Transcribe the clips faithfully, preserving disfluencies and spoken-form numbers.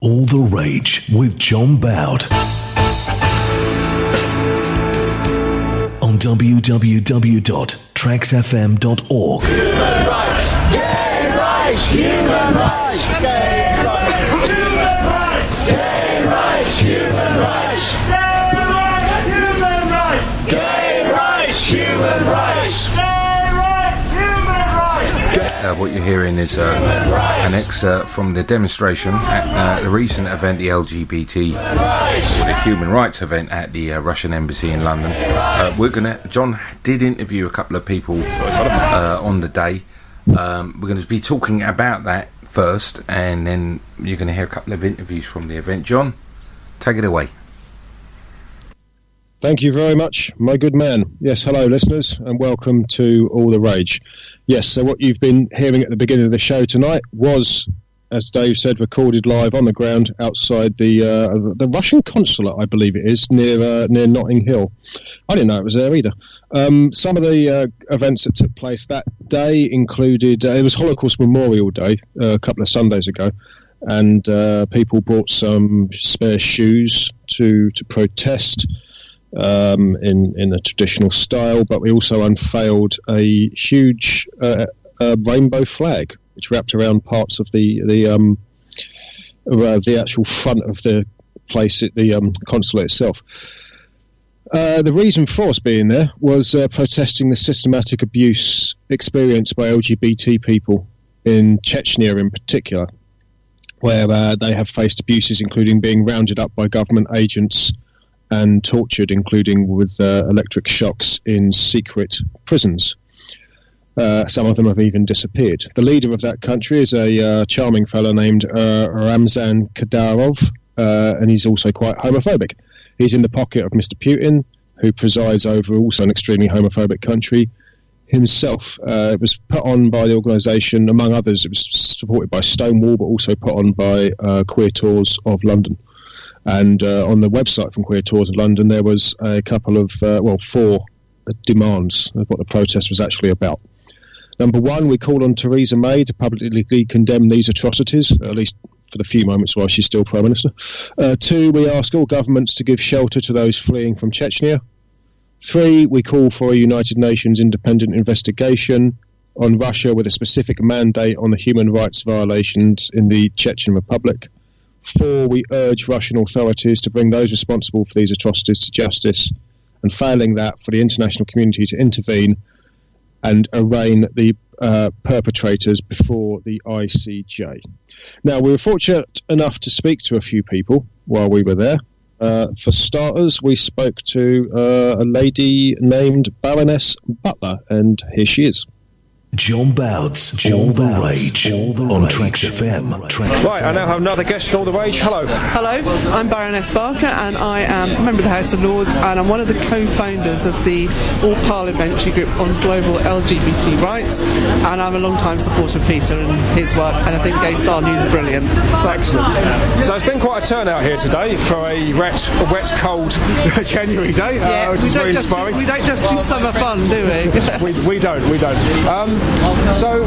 All the Rage with John Boud on w w w dot tracks f m dot org. Human rights, gay rights, human rights, gay rights, human rights, gay rights, human rights, human rights, gay rights, human rights. Uh, what you're hearing is uh, an excerpt from the demonstration at uh, the recent event, the L G B T, or the human rights event at the uh, Russian embassy in London. Uh, we're gonna. John did interview a couple of people uh, on the day. Um, we're going to be talking about that first, and then you're going to hear a couple of interviews from the event. John, take it away. Thank you very much, my good man. Yes, hello, listeners, and welcome to All the Rage. Yes, so what you've been hearing at the beginning of the show tonight was, as Dave said, recorded live on the ground outside the uh, the Russian consulate, I believe it is, near uh, near Notting Hill. I didn't know it was there either. Um, some of the uh, events that took place that day included, uh, it was Holocaust Memorial Day uh, a couple of Sundays ago, and uh, people brought some spare shoes to, to protest. Um, in in a traditional style, but we also unveiled a huge uh, uh, rainbow flag, which wrapped around parts of the the um, uh, the actual front of the place, at the um, consulate itself. Uh, the reason for us being there was uh, protesting the systematic abuse experienced by L G B T people in Chechnya, in particular, where uh, they have faced abuses, including being rounded up by government agents and tortured, including with uh, electric shocks in secret prisons. Uh, some of them have even disappeared. The leader of that country is a uh, charming fellow named uh, Ramzan Kadyrov, uh, and he's also quite homophobic. He's in the pocket of Mister Putin, who presides over also an extremely homophobic country himself. Uh, it was put on by the organisation, among others. It was supported by Stonewall, but also put on by uh, Queer Tours of London. And uh, on the website from Queer Tours of London, there was a couple of, uh, well, four demands of what the protest was actually about. Number one, we call on Theresa May to publicly condemn these atrocities, at least for the few moments while she's still Prime Minister. Uh, two, we ask all governments to give shelter to those fleeing from Chechnya. Three, we call for a United Nations independent investigation on Russia with a specific mandate on the human rights violations in the Chechen Republic. Four, we urge Russian authorities to bring those responsible for these atrocities to justice, and failing that, for the international community to intervene and arraign the uh, perpetrators before the I C J. Now, we were fortunate enough to speak to a few people while we were there. Uh, for starters, we spoke to uh, a lady named Baroness Butler, and here she is. John Boud's All the Rage on Tracks F M. Right, I now have another guest on All the Rage. Hello. Hello, I'm Baroness Barker, and I am a member of the House of Lords, and I'm one of the co-founders of the All Parliamentary Group on Global L G B T Rights, and I'm a long-time supporter of Peter and his work, and I think Gay Star News is brilliant. So, excellent. So it's been quite a turnout here today for a wet, a wet cold January day, yeah, uh, which is very just, inspiring. We don't just do summer fun, do we? we, we don't, we don't. Um, So,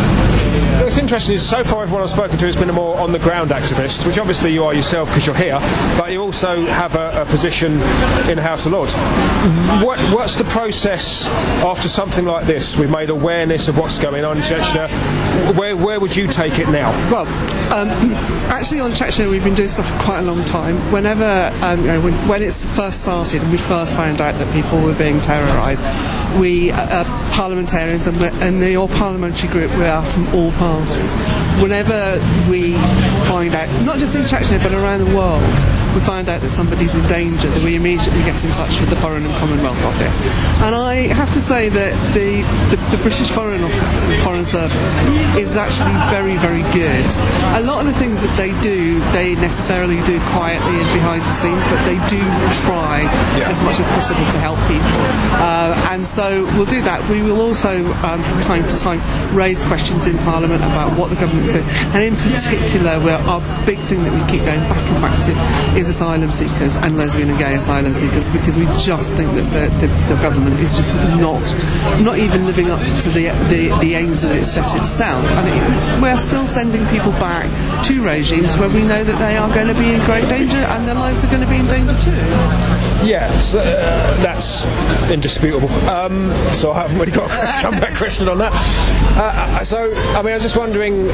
what's interesting is so far everyone I've spoken to has been a more on-the-ground activist, which obviously you are yourself because you're here, but you also have a, a position in the House of Lords. What, what's the process after something like this? We've made awareness of what's going on in Chechnya. Where, where would you take it now? Well, um, actually on Chechnya we've been doing stuff for quite a long time. Whenever, um, you know, when, when it's first started and we first found out that people were being terrorised, we, uh, parliamentarians and, and the All Parliamentary Group, we are from all parties. Whenever we find out, not just in Chechnya but around the world, we find out that somebody's in danger, that we immediately get in touch with the Foreign and Commonwealth Office. And I have to say that the, the, the British Foreign Office, the Foreign Service, is actually very, very good. A lot of the things that they do, they necessarily do quietly and behind the scenes, but they do try yeah. as much as possible to help people. Uh, and so we'll do that. We will also, um, from time to time, raise questions in Parliament about what the government is doing. And in particular, where our big thing that we keep going back and back to is is asylum seekers and lesbian and gay asylum seekers, because we just think that the, the, the government is just not not even living up to the the, the aims that it set itself. And it, we're still sending people back to regimes where we know that they are going to be in great danger and their lives are going to be in danger too. Yes, uh, that's indisputable. Um, so I haven't really got a comeback question on that. Uh, so, I mean, I was just wondering,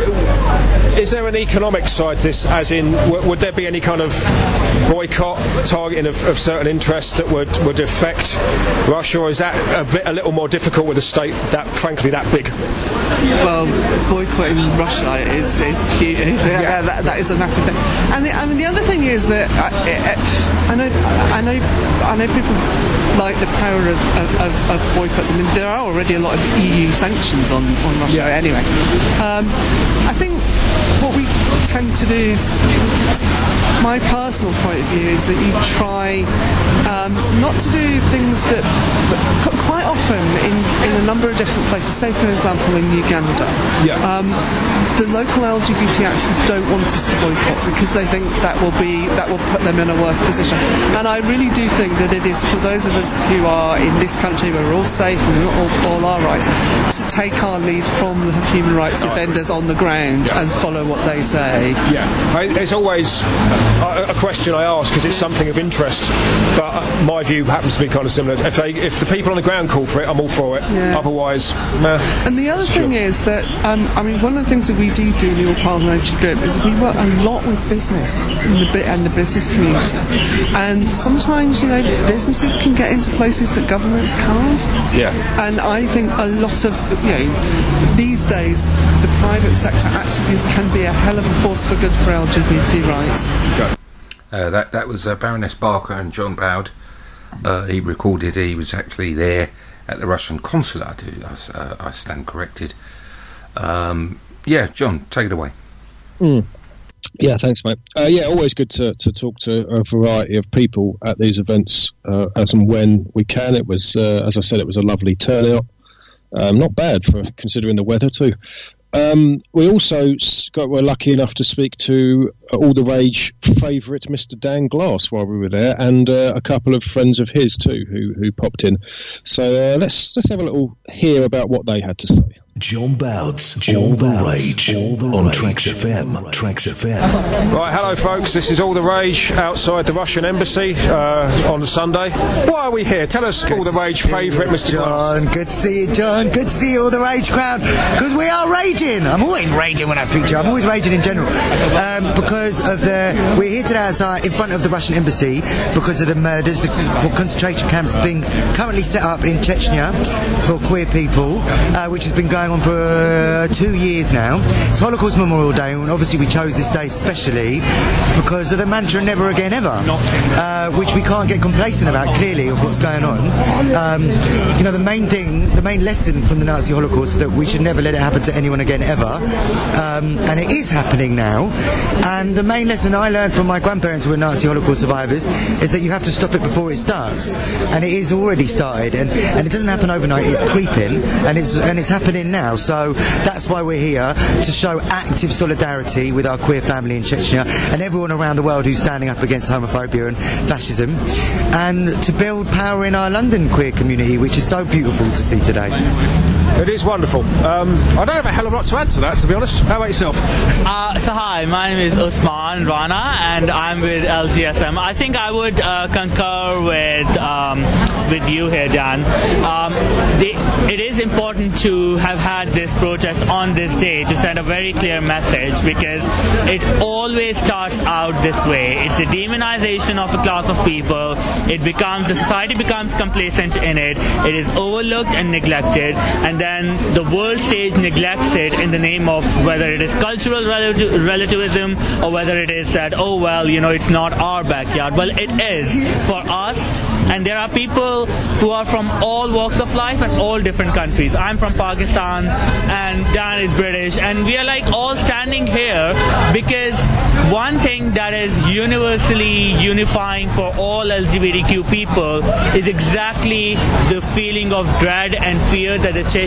is there an economic side to this, as in, w- would there be any kind of boycott, targeting of, of certain interests that would, would affect Russia, or is that a bit a little more difficult with a state that, frankly, that big? Well, boycotting Russia is, is huge. Yeah, that, that is a massive thing. And the, I mean, the other thing is that I, I, I know, I know, I know people like the power of, of, of, of boycotts. I mean, there are already a lot of E U sanctions on, on Russia. Yeah. Anyway, um, I think what we tend to do is, my personal point of view is that you try um, not to do things that, that quite often in, in a number of different places, say for example in Uganda, yeah. um, the local L G B T activists don't want us to boycott because they think that will be that will put them in a worse position. And I really do think that it is for those of us who are in this country where we're all safe and we're all, all our rights, to take our lead from the human rights defenders on the ground yeah. and follow what they say. Yeah, I, it's always a, a question I ask because it's something of interest, but uh, my view happens to be kind of similar. If they, if the people on the ground call for it, I'm all for it. Yeah. Otherwise, nah. And the other Sure. thing is that, um, I mean, one of the things that we do do in the All Parliamentary Group is we work a lot with business and the, bi- and the business community. And sometimes, you know, businesses can get into places that governments can't. Yeah. And I think a lot of, you know, these days, the private sector activities can be a hell of a force for good for L G B T rights. Uh, that that was uh, Baroness Barker and John Bowd. Uh, he recorded. He was actually there at the Russian consulate. I, do, I, uh, I stand corrected. Um, yeah, John, take it away. Mm. Yeah, thanks, mate. Uh, yeah, always good to, to talk to a variety of people at these events uh, as and when we can. It was, uh, as I said, it was a lovely turnout. Um, not bad for considering the weather too. Um, we also got, were lucky enough to speak to All the Rage favourite Mister Dan Glass while we were there, and uh, a couple of friends of his too who who popped in. So uh, let's let's have a little hear about what they had to say. John Bowd's All the Rage on Trax F M. Trax F M. Right, hello folks, this is All the Rage outside the Russian Embassy uh, on Sunday. Why are we here? Tell us, good All the Rage favourite Mister John, Glass. good to see you, John. Good to see you, All the Rage crowd. Because we are raging. I'm always raging when I speak to you. I'm always raging in general. Um, because of the... We're here today outside in front of the Russian Embassy because of the murders, the concentration camps being currently set up in Chechnya for queer people, uh, which has been going on for uh, two years now. It's Holocaust Memorial Day, and obviously we chose this day specially because of the mantra "Never Again Ever," uh, which we can't get complacent about, clearly, of what's going on. Um, you know, the main thing, the main lesson from the Nazi Holocaust, that we should never let it happen to anyone again ever, um, and it is happening now. And the main lesson I learned from my grandparents who were Nazi Holocaust survivors is that you have to stop it before it starts, and it is already started, and, and it doesn't happen overnight. It's creeping, and it's and it's happening now. So that's why we're here, to show active solidarity with our queer family in Chechnya and everyone around the world who's standing up against homophobia and fascism, and to build power in our London queer community, which is so beautiful to see today. It is wonderful. Um, I don't have a hell of a lot to add to that, to be honest. How about yourself? Uh, so hi, my name is Usman Rana, and I'm with L G S M. I think I would uh, concur with um, with you here, Dan. Um, the, it is important to have had this protest on this day to send a very clear message, because it always starts out this way. It's the demonization of a class of people. It becomes, the society becomes complacent in it. It is overlooked and neglected, and then the world stage neglects it in the name of whether it is cultural relati- relativism or whether it is that, oh well, you know, it's not our backyard. Well, it is for us, and there are people who are from all walks of life and all different countries. I'm from Pakistan and Dan is British, and we are like all standing here because one thing that is universally unifying for all L G B T Q people is exactly the feeling of dread and fear that the Chechen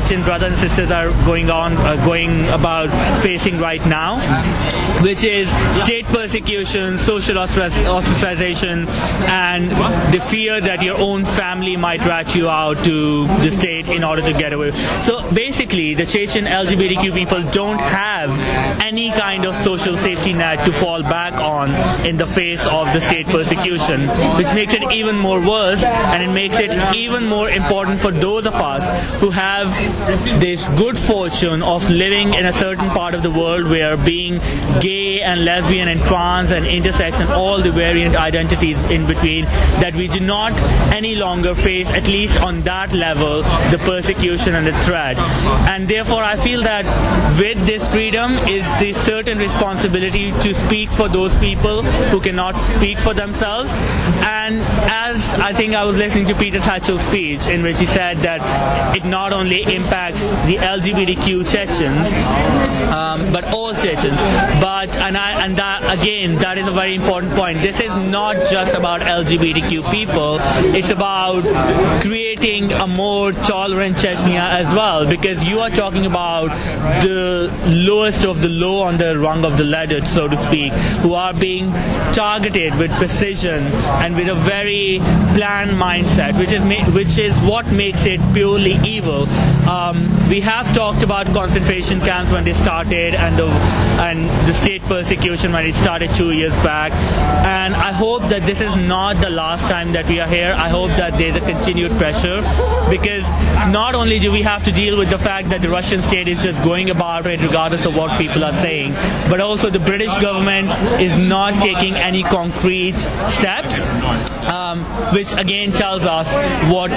Chechen brothers and sisters are going on, uh, going about facing right now, which is state persecution, social ostracization, and the fear that your own family might rat you out to the state in order to get away. So basically, the Chechen L G B T Q people don't have any kind of social safety net to fall back on in the face of the state persecution, which makes it even more worse, and it makes it even more important for those of us who have this good fortune of living in a certain part of the world where being gay and lesbian and trans and intersex and all the variant identities in between, that we do not any longer face, at least on that level, the persecution and the threat. And therefore I feel that with this freedom is the certain responsibility to speak for those people who cannot speak for themselves. And as I think I was listening to Peter Tatchel's speech, in which he said that it not only impacts the L G B T Q Chechens, um, but all Chechens. But and I, and that again, that is a very important point. This is not just about L G B T Q people. It's about creating a more tolerant Chechnya as well, because you are talking about the lowest of the low on the rung of the ladder, so to speak, who are being targeted with precision and with a very planned mindset, which is ma- which is what makes it purely evil. Um, we have talked about concentration camps when they started, and the and the state persecution when it started two years back. And I hope that this is not the last time that we are here. I hope that there's a continued pressure, because not only do we have to deal with the fact that the Russian state is just going about it regardless of what people are saying, but also the British government is not taking any concrete steps, um, which again tells us what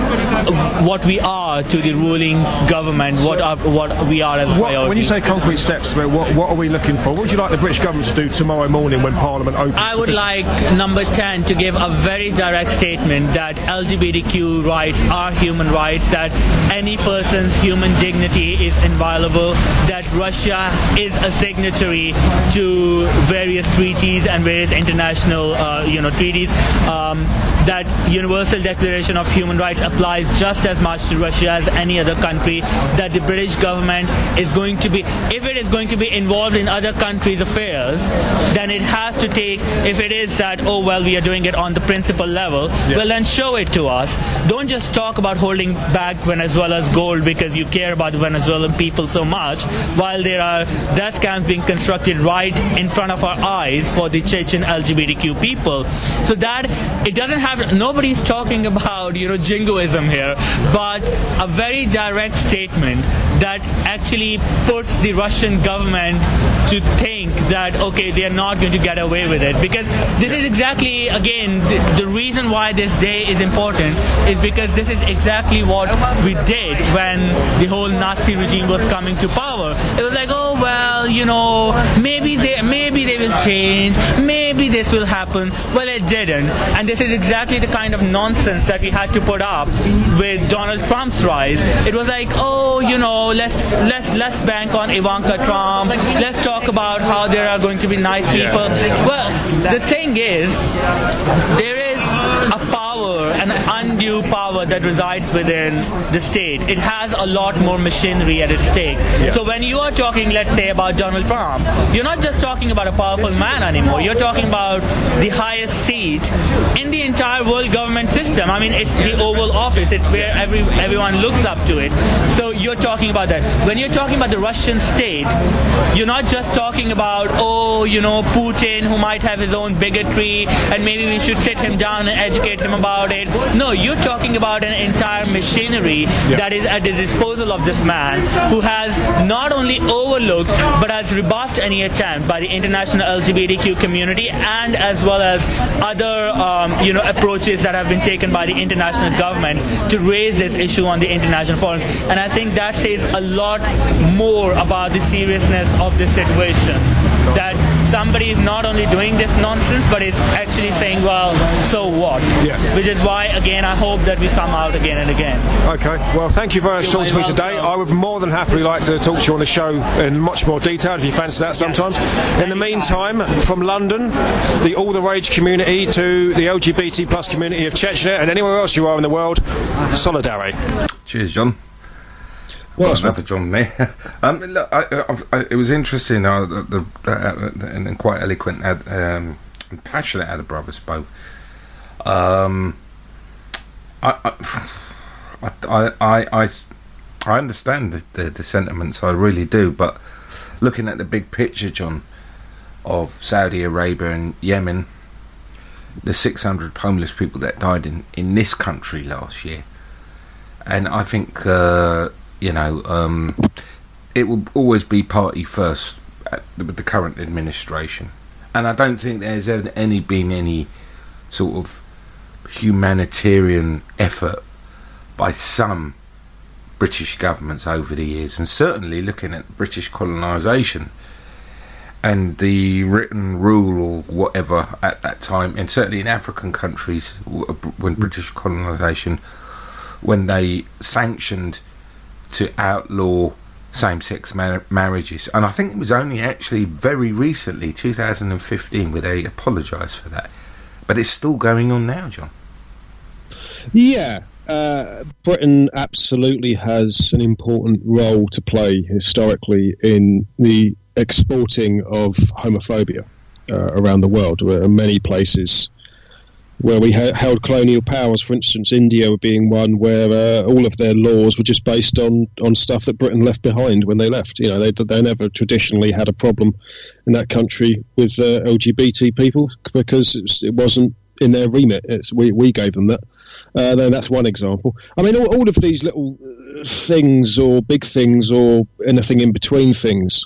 what we are to the ruling government, what are, what we are as a priority. When you say concrete steps, what, what are we looking for? What would you like the British government to do tomorrow morning when Parliament opens? I would like number ten to give a very direct statement that L G B T Q rights are human rights, that any person's human dignity is inviolable, that Russia is a signatory to various treaties and various international uh, you know treaties, um, that Universal Declaration of Human Rights applies just as much to Russia as any other country, that the British government is going to be, if it is going to be involved in other countries' affairs, then it has to take, if it is that, oh well, we are doing it on the principle level, yeah. well then show it to us. Don't just talk about holding back Venezuela's gold because you care about the Venezuelan people so much, while there are death camps being constructed right in front of our eyes for the Chechen L G B T Q people. So that it doesn't have, nobody's talking about, you know, jingoism here, but a very direct statement that actually puts the Russian government to think that, okay, they are not going to get away with it. Because this is exactly, again, the, the reason why this day is important is because this is exactly what we did when the whole Nazi regime was coming to power. It was like, oh, well, you know, maybe they, maybe they will change, maybe this will happen. Well, it didn't. And this is exactly the kind of nonsense that we had to put up with Donald Trump's rise. It was like, oh, you know, let's let's let's bank on Ivanka Trump. Let's talk about how there are going to be nice people. Well, the thing is, there is a power, an undue power that resides within the state. It has a lot more machinery at its stake. Yeah. So when you are talking, let's say, about Donald Trump, you're not just talking about a powerful man anymore. You're talking about the highest seat in the entire world government system. I mean, it's the Oval Office. It's where every everyone looks up to it. So you're talking about that. When you're talking about the Russian state, you're not just talking about, oh, you know, Putin, who might have his own bigotry, and maybe we should sit him down and educate him about it. No, you're talking about an entire machinery yeah. that is at the disposal of this man, who has not only overlooked but has rebuffed any attempt by the international L G B T Q community, and as well as other um, you know approaches that have been taken by the international government to raise this issue on the international forums. And I think that says a lot more about the seriousness of this situation, that somebody is not only doing this nonsense but is actually saying, well, so what? Yeah. Which is why, again, I hope that we come out again and again. Okay, well, thank you very much for talking to me today. I would more than happily like to talk to you on the show in much more detail if you fancy that sometimes. In the meantime, from London, the All the Rage community to the L G B T plus community of Chechnya and anywhere else you are in the world, solidarity. Cheers, John. Well, got another John there. um, look, I, I, I, it was interesting, uh, the, the, uh, and quite eloquent um, and passionate how the brother spoke. Um, I, I, I, I, I, I understand the, the, the sentiments, I really do, but looking at the big picture, John, of Saudi Arabia and Yemen, the six hundred homeless people that died in, in this country last year, and I think, uh, you know, um, it will always be party first at the, with the current administration, and I don't think there's ever any been any sort of humanitarian effort by some British governments over the years, and certainly looking at British colonisation and the written rule or whatever at that time, and certainly in African countries when British colonisation, when they sanctioned to outlaw same-sex mar- marriages, and I think it was only actually very recently, two thousand fifteen, where they apologised for that, but it's still going on now, John. Yeah, uh, Britain absolutely has an important role to play historically in the exporting of homophobia uh, around the world. There are many places where we ha- held colonial powers, for instance, India being one where uh, all of their laws were just based on, on stuff that Britain left behind when they left. You know, they they never traditionally had a problem in that country with uh, L G B T people because it, was, it wasn't in their remit. It's, we, we gave them that. Uh, then that's one example. I mean, all, all of these little things or big things or anything in between things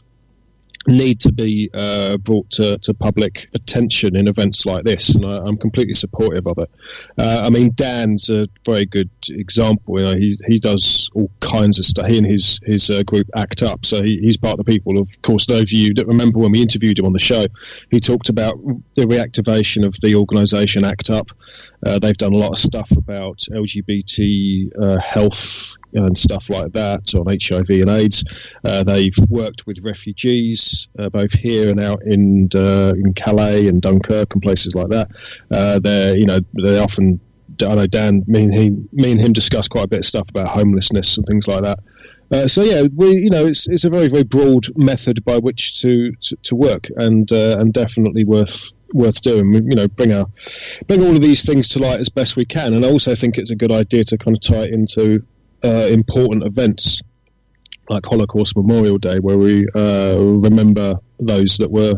need to be uh, brought to, to public attention in events like this, and I, I'm completely supportive of it. Uh, I mean, Dan's a very good example. You know, he he does all kinds of stuff. He and his his uh, group ACT UP, so he, he's part of the people. Of course, those of you that remember when we interviewed him on the show, he talked about the reactivation of the organisation ACT UP. Uh, they've done a lot of stuff about L G B T uh, health and stuff like that on H I V and AIDS. Uh, they've worked with refugees, uh, both here and out in uh, in Calais and Dunkirk and places like that. Uh, they're, you know, they often, I know Dan, me and, he, me and him discuss quite a bit of stuff about homelessness and things like that. Uh, so yeah, we, you know, it's it's a very very broad method by which to to, to work, and uh, and definitely worth. worth doing. You know, bring our bring all of these things to light as best we can, and I also think it's a good idea to kind of tie it into uh, important events like Holocaust Memorial Day, where we uh, remember those that were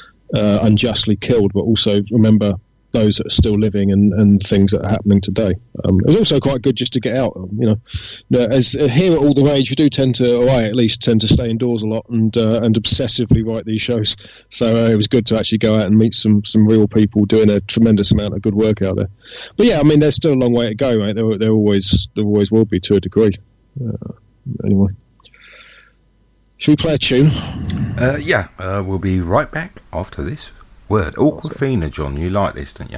uh, unjustly killed, but also remember those that are still living and, and things that are happening today. Um, it was also quite good just to get out. You know, you know as uh, here at All the Rage, we do tend to, or I at least tend to stay indoors a lot and uh, and obsessively write these shows. So uh, it was good to actually go out and meet some some real people doing a tremendous amount of good work out there. But yeah, I mean, there's still a long way to go, right? There, there always there always will be to a degree. Uh, anyway, should we play a tune? Uh, yeah, uh, we'll be right back after this. Word. Awkwafina, John. You like this, don't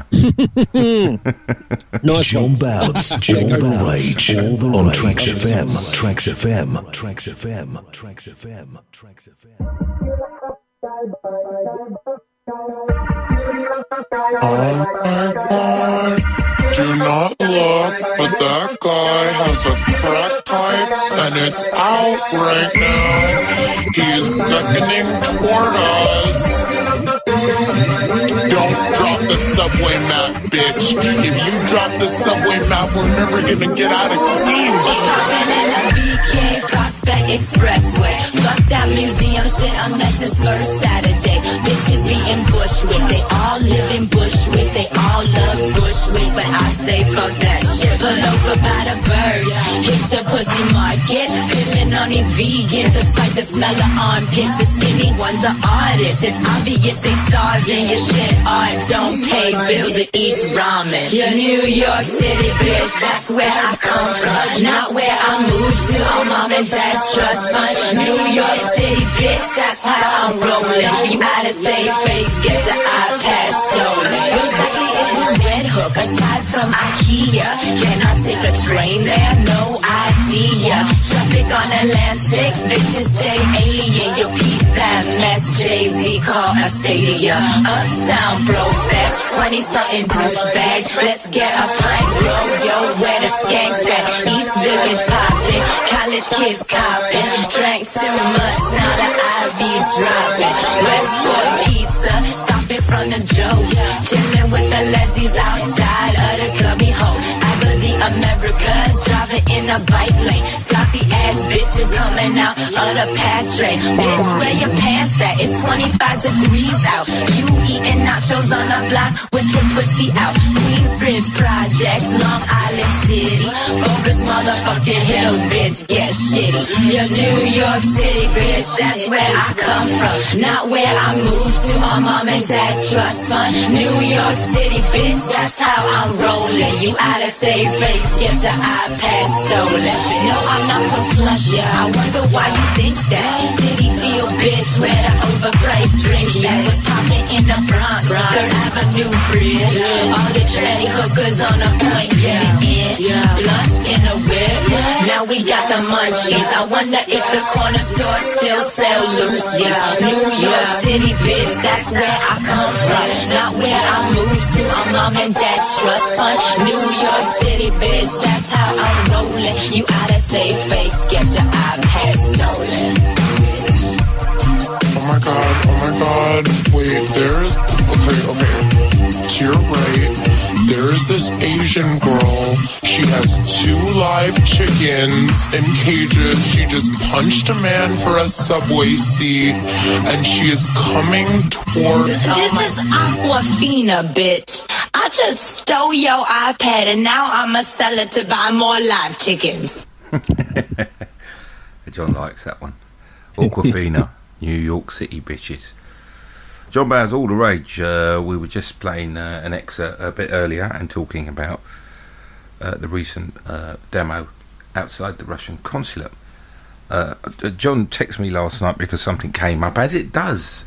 you? Nice John Bouts, All the Rage, all the on Tracks F M, Tracks F M, Tracks F M, Tracks F M, Tracks F M. Oh my God, do not look, but that guy has a crack pipe and it's out right now. He is beckoning toward us. Don't drop the subway map, bitch. If you drop the subway map, we're never gonna get out of Queens. Just popping in the B K Prospect Expressway. Fuck that museum shit unless it's first Saturday. Bitches be in Bushwick, they all live in Bushwick, they all love Bushwick, but I say fuck that shit. Pull over by the bird, hipster pussy market, fiddling on these vegans despite the smell of armpits. The skinny ones are artists, it's obvious they starving. Your shit art don't pay bills, it eats ramen. Your New York City bitch, that's where I come from, not where I moved to on mom and dad's trust fund. New York City bitch, that's how I'm rolling. You out of state face, get your iPad stolen. Exactly is a Red Hook aside from IKEA? Can I take a train there? No idea. Traffic on Atlantic, bitches stay alien. You peep that mess Jay-Z call a stadia. Uptown bro fest, twenty-something douchebags. Let's get a pint, bro, yo, where the skanks at? East Village poppin', college kids coppin'. Drank too much, now the I V's dropping. Westport pizza, stopping from the Joe's. Chillin' with the lesbies outside of the clubby hole. I believe America's driving in a bike lane. Sloppy ass bitches coming out of the patre. Bitch, where your pants at? It's twenty-five degrees out. You eating nachos on the block with your pussy out. Queensbridge Projects, Long Island City. Forest motherfucking hills, bitch, get shitty. Your New York City, bitch, that's where I come from. Not where I moved to my mom and dad's trust fund. New York City, bitch, that's how I'm rolling. You out of state fakes, get your iPad stolen. No, I'm not from Flushing. I wonder why you think that. City feel, bitch, where the overpriced drinks that was popping in the Bronx. Third Avenue Bridge. All the trendy hookers on the point getting in. Blunts in the whip. Now we got the munchies. I wonder if the corner store still sell Lucy's. New York City, bitch, that's where I come from. Not where I moved to. My mom and dad trust fund. New York City, bitch, that's how I'm rolling. You out of state fakes, get your iPad stolen. Oh my god, oh my god. Wait, there's. Okay, okay. To your right, there's this Asian girl. She has two live chickens in cages. She just punched a man for a subway seat. And she is coming toward. This is Aquafina, bitch. I just stole your iPad and now I'ma sell it to buy more live chickens. John likes that one. Aquafina, New York City bitches. John Bowers, All the Rage. Uh, we were just playing uh, an excerpt a bit earlier and talking about uh, the recent uh, demo outside the Russian consulate. Uh, John texted me last night because something came up, as it does.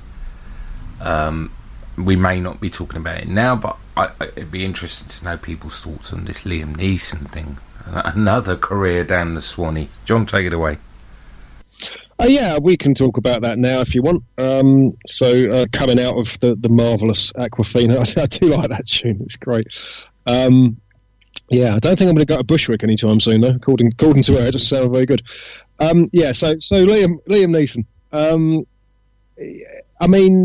Um, we may not be talking about it now, but I, it'd be interesting to know people's thoughts on this Liam Neeson thing. Another career down the Swanee. John, take it away. Uh, yeah, we can talk about that now if you want. Um, so, uh, coming out of the, the marvellous Aquafina, I, I do like that tune. It's great. Um, yeah, I don't think I'm going to go to Bushwick anytime soon, though. According, according to her, it doesn't sound very good. Um, yeah, so so Liam Liam Neeson. Um, I mean,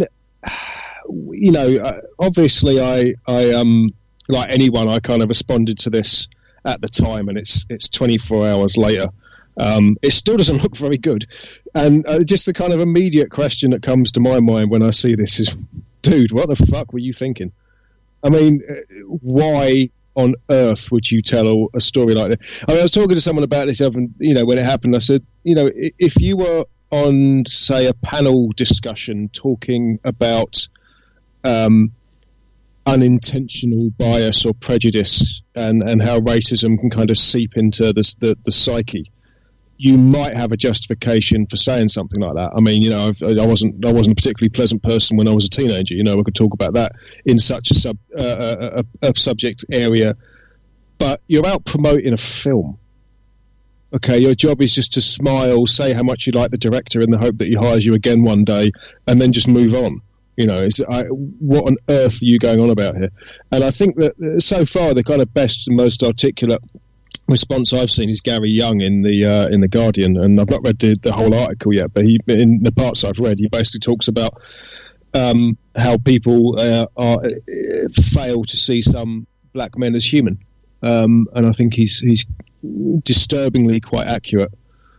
you know, uh, obviously, I I um like anyone, I kind of responded to this at the time, and it's it's twenty-four hours later. Um, it still doesn't look very good. And uh, just the kind of immediate question that comes to my mind when I see this is, dude, what the fuck were you thinking? I mean, uh, why on earth would you tell a, a story like that? I mean, I was talking to someone about this, other, you know, when it happened. I said, you know, if you were on, say, a panel discussion talking about um, unintentional bias or prejudice and, and how racism can kind of seep into the, the, the psyche, you might have a justification for saying something like that. I mean, you know, I've, I wasn't I wasn't a particularly pleasant person when I was a teenager. You know, I could talk about that in such a sub uh, a, a subject area. But you're out promoting a film. Okay, your job is just to smile, say how much you like the director in the hope that he hires you again one day, and then just move on. You know, it's, I, what on earth are you going on about here? And I think that uh, so far the kind of best and most articulate response I've seen is Gary Young in the uh, in the Guardian, and I've not read the, the whole article yet, but he, in the parts I've read, he basically talks about um, how people uh, are, uh, fail to see some black men as human, um, and I think he's he's disturbingly quite accurate.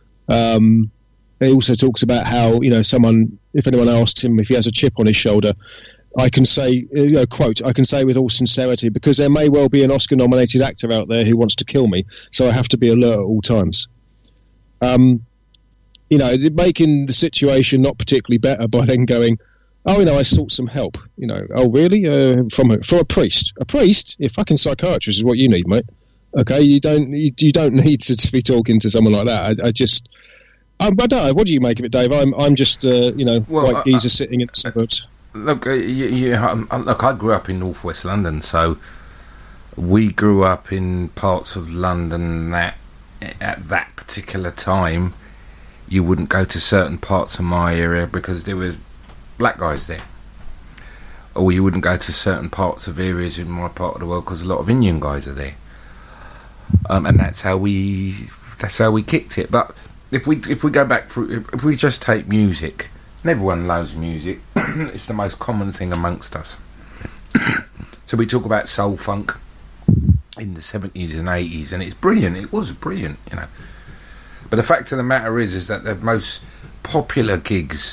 Um, he also talks about how, you know, someone, if anyone asks him if he has a chip on his shoulder, I can say, you know, quote, I can say with all sincerity, because there may well be an Oscar-nominated actor out there who wants to kill me, so I have to be alert at all times. Um, you know, making the situation not particularly better by then going, oh, you know, I sought some help. You know, oh, really? Uh, from a, for a priest? A priest? Yeah, fucking psychiatrist is what you need, mate. Okay, you don't you, you don't need to, to be talking to someone like that. I, I just, I, I don't know. What do you make of it, Dave? I'm I'm just, uh, you know, well, white geezer sitting in the suburbs. Look, uh, you, you, um, look, I grew up in northwest London, so we grew up in parts of London that, at that particular time, you wouldn't go to certain parts of my area because there was black guys there. Or you wouldn't go to certain parts of areas in my part of the world because a lot of Indian guys are there. Um, and that's how we that's how we kicked it. But if we if we go back through, if we just take music, and everyone loves music, it's the most common thing amongst us. So we talk about soul funk in the seventies and eighties, and it's brilliant. It was brilliant, you know. But the fact of the matter is, is that the most popular gigs,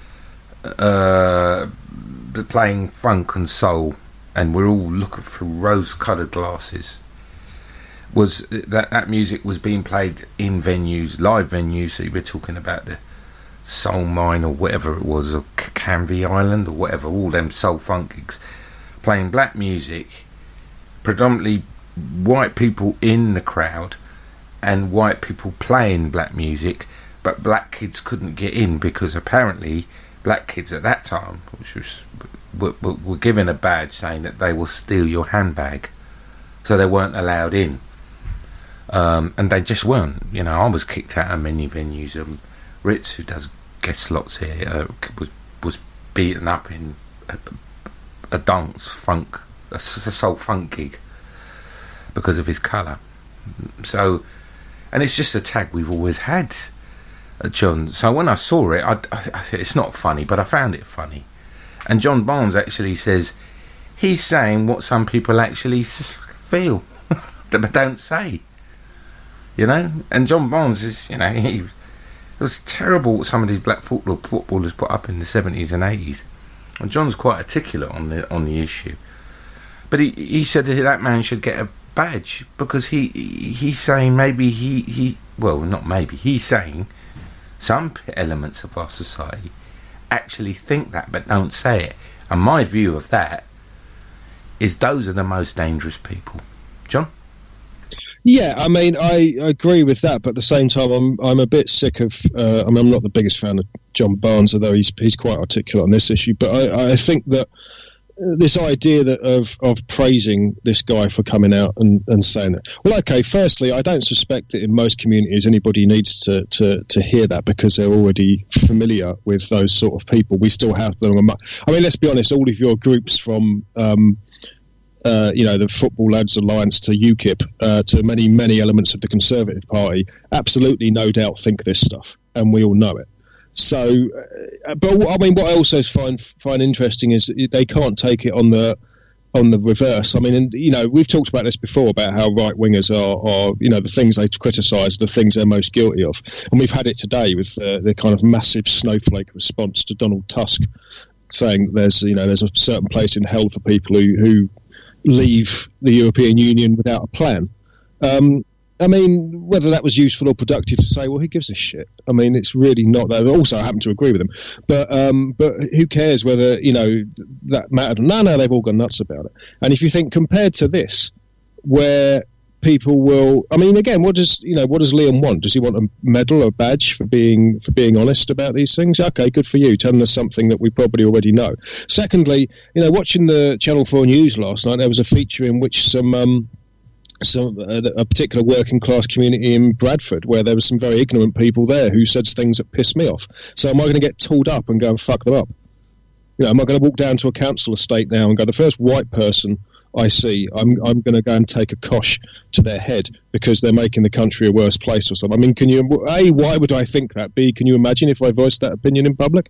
uh, playing funk and soul, and we're all looking through rose-coloured glasses, was that that music was being played in venues, live venues. So we're talking about the Soul Mine or whatever it was, or Canvey Island or whatever, all them soul funk gigs, playing black music, predominantly white people in the crowd and white people playing black music, but black kids couldn't get in because apparently black kids at that time, which was were, were, were given a badge saying that they will steal your handbag, so they weren't allowed in. Um, and they just weren't. You know, I was kicked out of many venues. Um, Ritz, who does guest slots here, uh, was was beaten up in a, a dance funk, a, a soul funk gig because of his colour. So, and it's just a tag we've always had, uh, John. So when I saw it, I, I, it's not funny, but I found it funny. And John Barnes actually says he's saying what some people actually feel, but don't say. You know, and John Barnes is, you know, he, it was terrible what some of these black football, footballers put up in the seventies and eighties. And John's quite articulate on the on the issue. But he he said that, that man should get a badge because he he's saying maybe he, he well, not maybe, he's saying some elements of our society actually think that but don't say it. And my view of that is those are the most dangerous people. John? Yeah, I mean, I agree with that, but at the same time, I'm I'm a bit sick of. Uh, I mean, I'm not the biggest fan of John Barnes, although he's he's quite articulate on this issue. But I, I think that this idea that of of praising this guy for coming out and, and saying that. Well, okay. Firstly, I don't suspect that in most communities anybody needs to, to, to hear that because they're already familiar with those sort of people. We still have them. I mean, let's be honest. All of your groups from. Um, Uh, you know, the Football Lads Alliance to UKIP, uh, to many, many elements of the Conservative Party, absolutely no doubt think this stuff, and we all know it. So, uh, but I mean, what I also find find interesting is they can't take it on the on the reverse. I mean, and, you know, we've talked about this before about how right wingers are, are, you know, the things they criticise, the things they're most guilty of, and we've had it today with uh, the kind of massive snowflake response to Donald Tusk, saying that there's, you know, there's a certain place in hell for people who who leave the European Union without a plan. Um, I mean, whether that was useful or productive to say, well, who gives a shit? I mean, it's really not that. Also, I happen to agree with them. But um, but who cares whether, you know, that mattered? No, no, they've all gone nuts about it. And if you think compared to this, where people will, I mean, again, what does, you know, what does Liam want? Does he want a medal or a badge for being for being honest about these things? Okay, good for you, telling us something that we probably already know. Secondly, you know, watching the Channel four News last night, there was a feature in which some um, some uh, a particular working class community in Bradford, where there were some very ignorant people there who said things that pissed me off. So am I going to get tooled up and go and fuck them up? You know, am I going to walk down to a council estate now and go, the first white person I see, I'm I'm going to go and take a kosh to their head because they're making the country a worse place or something? I mean, can you, A, why would I think that? B, can you imagine if I voiced that opinion in public?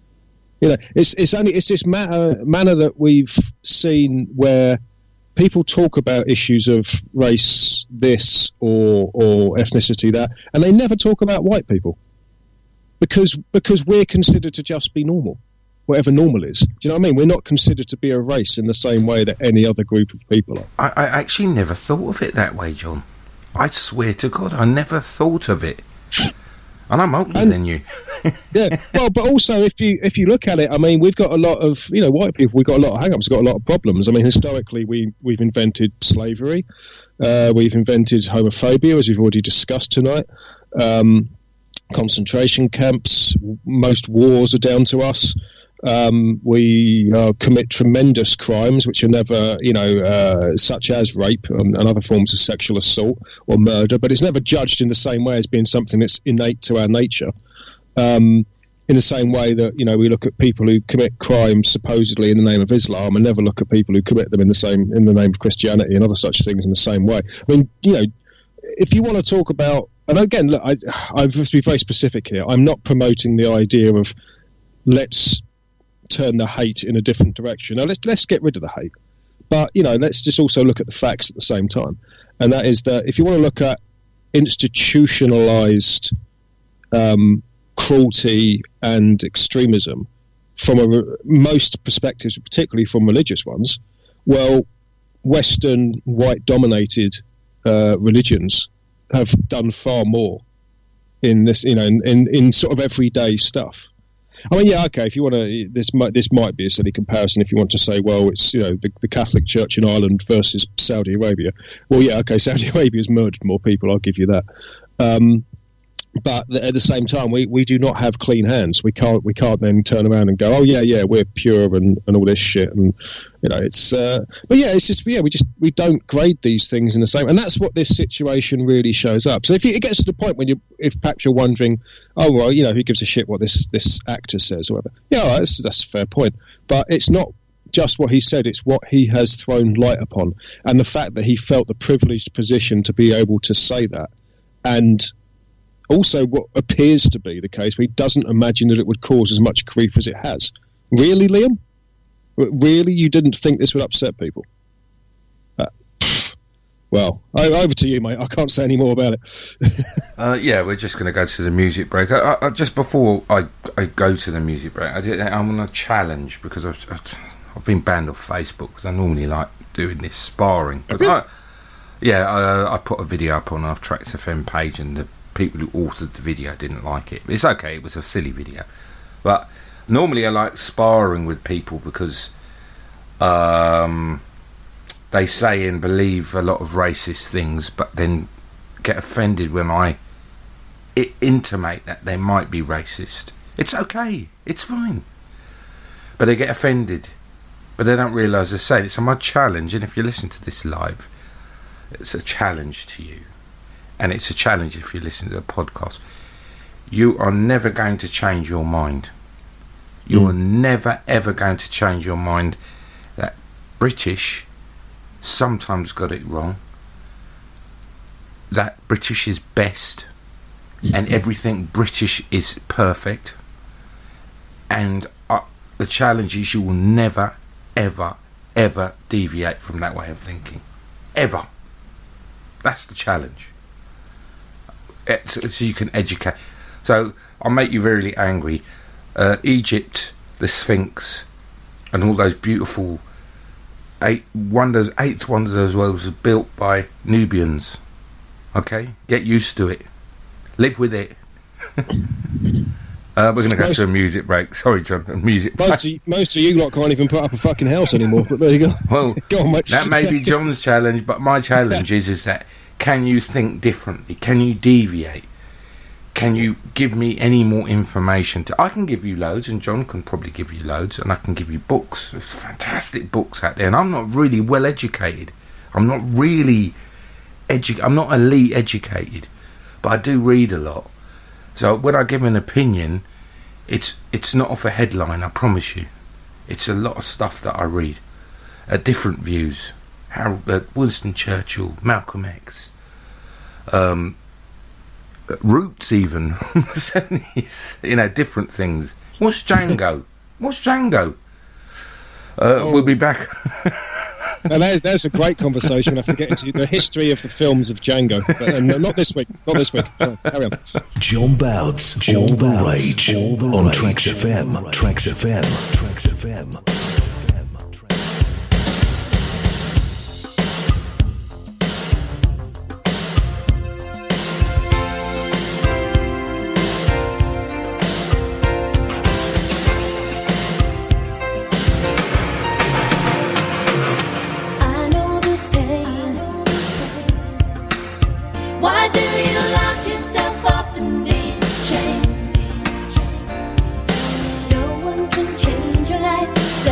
You know, it's it's only it's this matter, manner that we've seen where people talk about issues of race, this, or or ethnicity, that, and they never talk about white people because because we're considered to just be normal. Whatever normal is. Do you know what I mean? We're not considered to be a race in the same way that any other group of people are. I, I actually never thought of it that way, John. I swear to God, I never thought of it. And I'm older and, than you. Yeah, well, but also if you if you look at it, I mean, we've got a lot of, you know, white people, we've got a lot of hang-ups, we've got a lot of problems. I mean, historically, we, we've invented slavery, uh, we've invented homophobia, as we've already discussed tonight, um, concentration camps, most wars are down to us. Um, we uh, commit tremendous crimes which are never, you know, uh, such as rape and, and other forms of sexual assault or murder, but it's never judged in the same way as being something that's innate to our nature. Um, in the same way that, you know, we look at people who commit crimes supposedly in the name of Islam and never look at people who commit them in the same in the name of Christianity and other such things in the same way. I mean, you know, if you want to talk about, and again, look, I, I have to be very specific here. I'm not promoting the idea of let's turn the hate in a different direction. No, let's let's get rid of the hate. But, you know, let's just also look at the facts at the same time. And that is that if you want to look at institutionalized um, cruelty and extremism from a, most perspectives, particularly from religious ones, well, Western white-dominated uh, religions have done far more in this, you know, in, in, in sort of everyday stuff. I mean, yeah, okay. If you want to, this might this might be a silly comparison. If you want to say, well, it's, you know, the, the Catholic Church in Ireland versus Saudi Arabia. Well, yeah, okay. Saudi Arabia's murdered more people. I'll give you that. Um, but at the same time, we, we do not have clean hands. We can't we can't then turn around and go, oh yeah, yeah, we're pure and, and all this shit. And you know, it's. Uh, but yeah, it's just yeah, we just we don't grade these things in the same. And that's what this situation really shows up. So if you, it gets to the point when you, if perhaps you're wondering, oh well, you know, who gives a shit what this this actor says or whatever? Yeah, all right, that's, that's a fair point. But it's not just what he said; it's what he has thrown light upon, and the fact that he felt the privileged position to be able to say that, and also what appears to be the case, where he doesn't imagine that it would cause as much grief as it has. Really, Liam? Really, you didn't think this would upset people? Uh, well, over to you, mate. I can't say any more about it. uh, yeah, we're just going to go to the music break. I, I, just before I, I go to the music break, I did, I'm on a challenge because I've, I've been banned off Facebook because I normally like doing this sparring. But I, yeah, I, I put a video up on our Tracks F M page, and the people who authored the video didn't like it. It's okay, it was a silly video. But normally I like sparring with people because um, they say and believe a lot of racist things, but then get offended when I I- intimate that they might be racist. It's okay, it's fine. But they get offended, but they don't realise they're saying it. So my challenge, and if you listen to this live, it's a challenge to you. And it's a challenge if you listen to the podcast. You are never going to change your mind. You are mm. never, ever going to change your mind that British sometimes got it wrong. That British is best. And everything British is perfect. And uh, the challenge is you will never, ever, ever deviate from that way of thinking. Ever. That's the challenge. So you can educate. So I'll make you really angry. Uh, Egypt, the Sphinx, and all those beautiful eight wonders, eighth wonder of the world was built by Nubians. Okay, get used to it. Live with it. uh, we're going to go to a music break. Sorry, John. A music break. Most of, most of you lot can't even put up a fucking house anymore. But there you go. Well, go on, mate. That may be John's challenge, but my challenge is is that. Can you think differently? Can you deviate? Can you give me any more information? To, I can give you loads, and John can probably give you loads, and I can give you books. There's fantastic books out there, and I'm not really well educated. I'm not really edu- I'm not elite educated, but I do read a lot. So when I give an opinion, it's it's not off a headline. I promise you, it's a lot of stuff that I read, uh, different views. Harold, uh, Winston Churchill, Malcolm X, um, Roots even, from the seventies, you know, different things. What's Django? What's Django? Uh, oh. We'll be back. Now, there's, there's a great conversation. I have to get into the history of the films of Django. But, uh, no, not this week. Not this week. Sorry, carry on. John Bouts, all the rage, all the on Tracks F M. Tracks F M. Tracks F M. No one can change your life.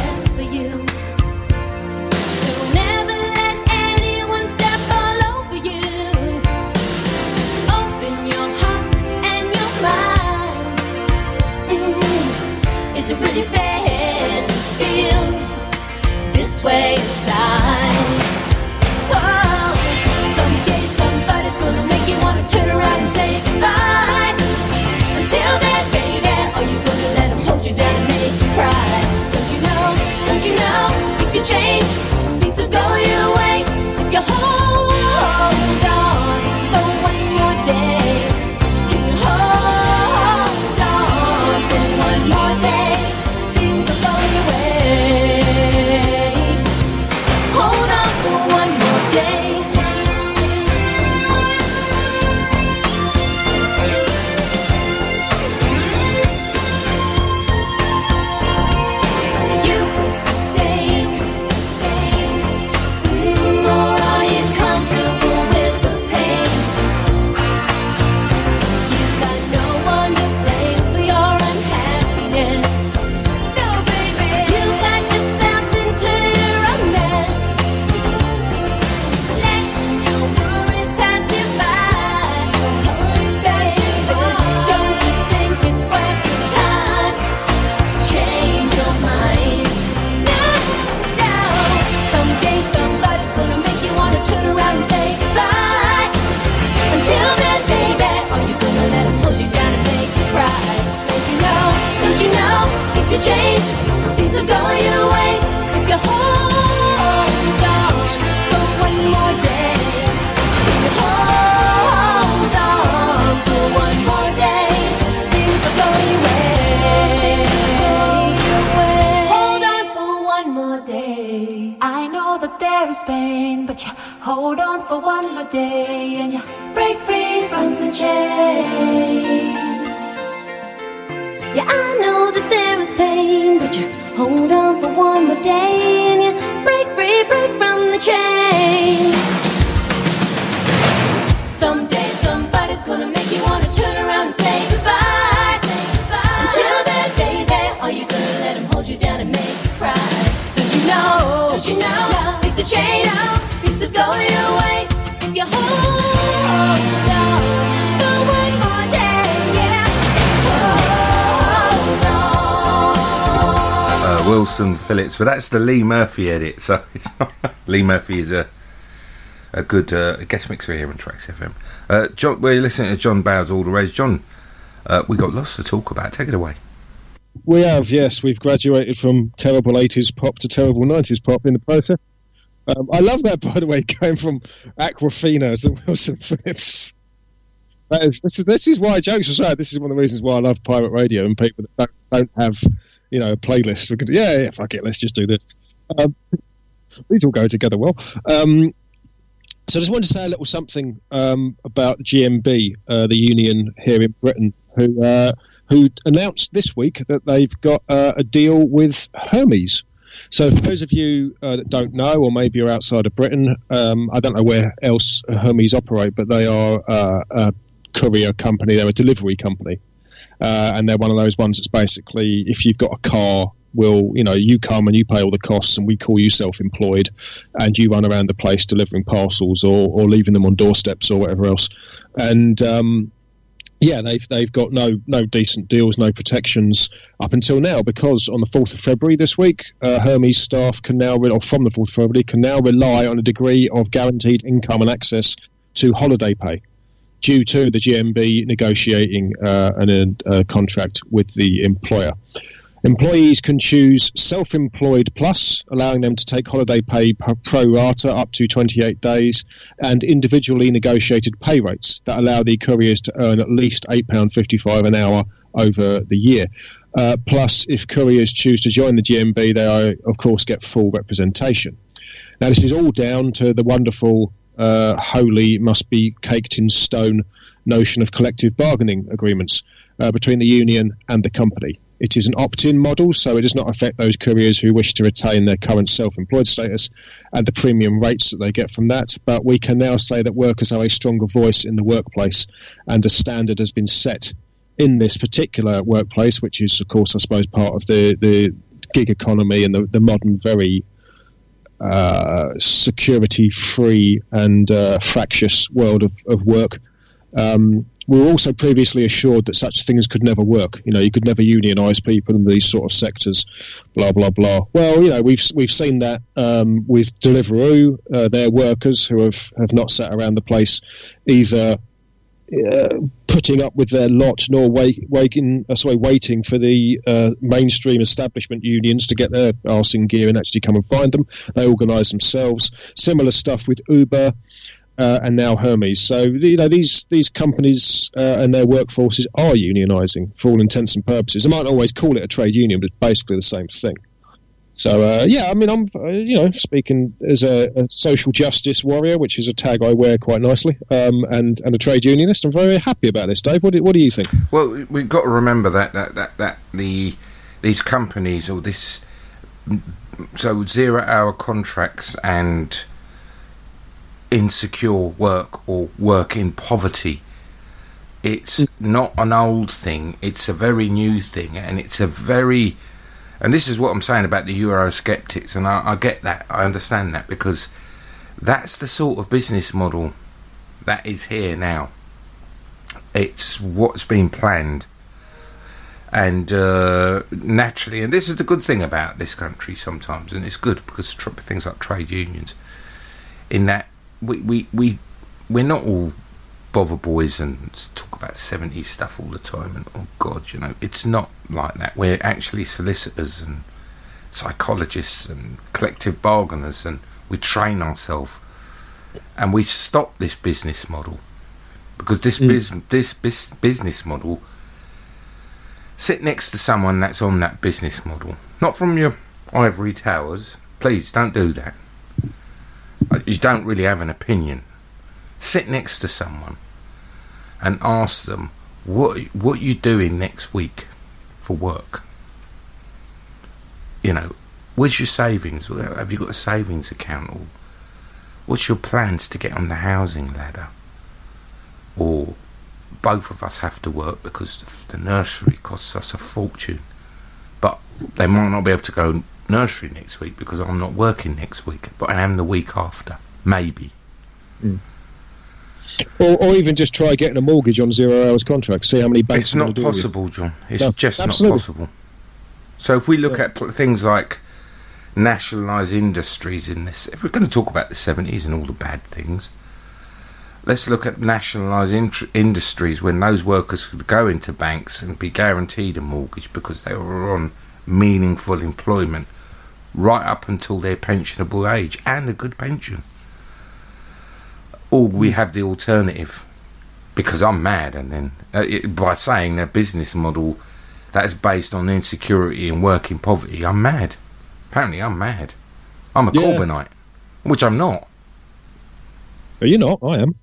inside. Oh, someday somebody's gonna make you wanna turn around and say goodbye. Until then, baby, are you gonna let them hold you down and make you cry? Don't you know, don't you know, things will change, things will go your way if you hold on for one more day. You hold on for one more day, things will go your way. Hold on for one more day. You could sustain, mm, or are you comfortable with the pain? You got no one to blame for your unhappiness. No, baby, you got yourself into a mess. Let your worries pass you by. Worries pass you by. Don't you think it's worth your time to change your mind? No, no. Someday somebody's gonna make you wanna turn around and say goodbye. Until then, baby, are you gonna let them hold you down and make you cry? Don't you know, don't you know, things will change, things will go your way if you hold on for one more day. If you hold on for one more day, things will go your way. Hold on for one more day. I know that there is pain, but you hold on for one more day and you break free from the chains. Yeah, I know that there is pain, but you hold on for one more day and you break free, break from the chains. Someday somebody's gonna make you wanna turn around and say goodbye. Say goodbye. Until then, baby, are you gonna let them hold you down and make you cry? Don't you know, don't you know, things will change, things will go your way if you hold on for one more day, yeah. Hold on. Uh, Wilson Phillips, but that's the Lee Murphy edit, so it's not, Lee Murphy is a a good uh, guest mixer here on Tracks F M. Uh, John, we're listening to John Bowers All the Rage. John, uh, we got lots to talk about. Take it away. We have, yes. We've graduated from terrible eighties pop to terrible nineties pop in the process. Um, I love that, by the way, going from Aquafina to Wilson Phillips. That is, this is this is why, jokes aside, this is one of the reasons why I love pirate radio and people that don't, don't have, you know, a playlist. We could, yeah, yeah, fuck it, let's just do this. Um, these all go together well. Um, so I just wanted to say a little something um, about G M B, uh, the union here in Britain, who uh, who announced this week that they've got uh, a deal with Hermes. So for those of you uh, that don't know, or maybe you're outside of Britain, um, I don't know where else Hermes operate, but they are uh, a courier company. They're a delivery company. Uh, and they're one of those ones that's basically, if you've got a car, we'll, you know, you come and you pay all the costs and we call you self-employed and you run around the place delivering parcels or, or leaving them on doorsteps or whatever else. And, um, yeah, they've they've got no no decent deals, no protections up until now, because on the fourth of February this week, uh, Hermes staff can now, or from the fourth of February, can now rely on a degree of guaranteed income and access to holiday pay, due to the G M B negotiating uh, an, a contract with the employer. Employees can choose self-employed plus, allowing them to take holiday pay pro rata up to twenty-eight days, and individually negotiated pay rates that allow the couriers to earn at least eight pounds fifty-five an hour over the year. Uh, plus, if couriers choose to join the G M B, they, are, of course, get full representation. Now, this is all down to the wonderful, uh, holy, must be caked in stone notion of collective bargaining agreements uh, between the union and the company. It is an opt-in model, so it does not affect those couriers who wish to retain their current self-employed status and the premium rates that they get from that. But we can now say that workers have a stronger voice in the workplace, and a standard has been set in this particular workplace, which is, of course, I suppose, part of the, the gig economy and the, the modern, very uh, security-free and uh, fractious world of, of work. Um, we were also previously assured that such things could never work. You know, you could never unionise people in these sort of sectors, blah, blah, blah. Well, you know, we've we've seen that um, with Deliveroo, uh, their workers who have, have not sat around the place either uh, putting up with their lot nor wait, waiting, uh, sorry, waiting for the uh, mainstream establishment unions to get their arse in gear and actually come and find them. They organise themselves. Similar stuff with Uber. Uh, and now Hermes. So, you know, these these companies uh, and their workforces are unionising for all intents and purposes. They might not always call it a trade union, but it's basically the same thing. So, uh, yeah, I mean, I'm, uh, you know, speaking as a, a social justice warrior, which is a tag I wear quite nicely, um, and, and a trade unionist, I'm very happy about this, Dave. What do, what do you think? Well, we've got to remember that, that, that, that the these companies or this... So, zero-hour contracts and... insecure work or work in poverty, it's not an old thing, it's a very new thing, and it's a very, and this is what I'm saying about the Eurosceptics, and I, I get that, I understand that, because that's the sort of business model that is here now. It's what's been planned, and uh, naturally, and this is the good thing about this country sometimes, and it's good because tr- things like trade unions, in that We, we, we, we're not all bother boys and talk about seventies stuff all the time and, oh God, you know, it's not like that. We're actually solicitors and psychologists and collective bargainers, and we train ourselves and we stop this business model, because this, mm. biz, this bis, business model, sit next to someone that's on that business model, not from your ivory towers, please don't do that. You don't really have an opinion. Sit next to someone and ask them, what what are you doing next week for work? You know, where's your savings? Have you got a savings account? Or what's your plans to get on the housing ladder? Or both of us have to work because the nursery costs us a fortune, but they might not be able to go nursery next week because I'm not working next week, but I am the week after, maybe. Mm. Or, or even just try getting a mortgage on zero hours contracts. See how many banks. It's not possible, John. It's no, just absolutely. not possible. So if we look yeah. at pl- things like nationalised industries in this, if we're going to talk about the seventies and all the bad things, let's look at nationalised in- industries when those workers could go into banks and be guaranteed a mortgage because they were on meaningful employment right up until their pensionable age, and a good pension. Or we have the alternative, because I'm mad, and then uh, it, by saying their business model that is based on insecurity and work in poverty, I'm mad. Apparently I'm mad. I'm a yeah. Corbynite, which I'm not. Are you not? I am.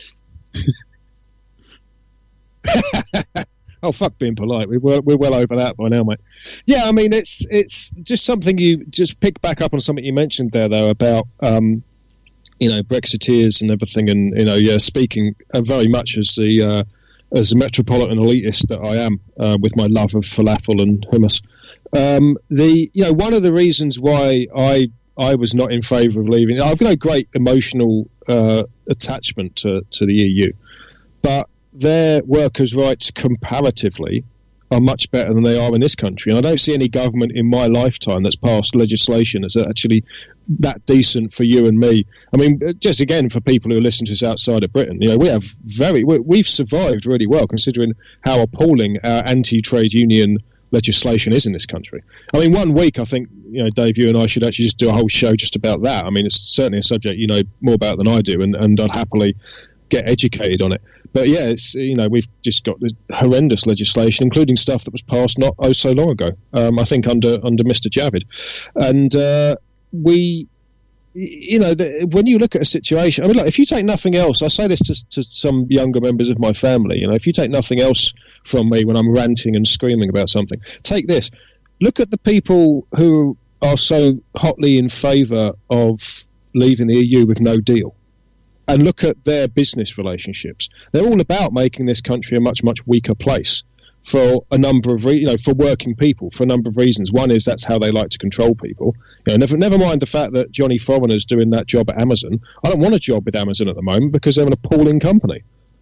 Oh, fuck being polite. We're, we're well over that by now, mate. Yeah, I mean, it's it's just something you just pick back up on something you mentioned there, though, about, um, you know, Brexiteers and everything. And, you know, yeah, speaking uh, very much as the uh, as a metropolitan elitist that I am, uh, with my love of falafel and hummus. Um, the you know, one of the reasons why I I was not in favour of leaving, I've got a great emotional uh, attachment to, to the E U, but their workers' rights comparatively are much better than they are in this country. And I don't see any government in my lifetime that's passed legislation that's actually that decent for you and me. I mean, just again, for people who listen to us outside of Britain, you know, we have very, we've survived really well considering how appalling our anti-trade union legislation is in this country. I mean, one week, I think, you know, Dave, you and I should actually just do a whole show just about that. I mean, it's certainly a subject you know more about than I do, and, and I'd happily get educated on it. But yeah, it's, you know, we've just got this horrendous legislation, including stuff that was passed not oh so long ago. Um, I think under under Mister Javid, and uh, we, you know, the, when you look at a situation, I mean, like, if you take nothing else, I say this to, to some younger members of my family. You know, if you take nothing else from me when I'm ranting and screaming about something, take this. Look at the people who are so hotly in favour of leaving the E U with no deal. And look at their business relationships. They're all about making this country a much, much weaker place for a number of, re- you know, for working people, for a number of reasons. One is that's how they like to control people. You know, never, never mind the fact that Johnny Foreigner's doing that job at Amazon. I don't want a job with Amazon at the moment because they're an appalling company.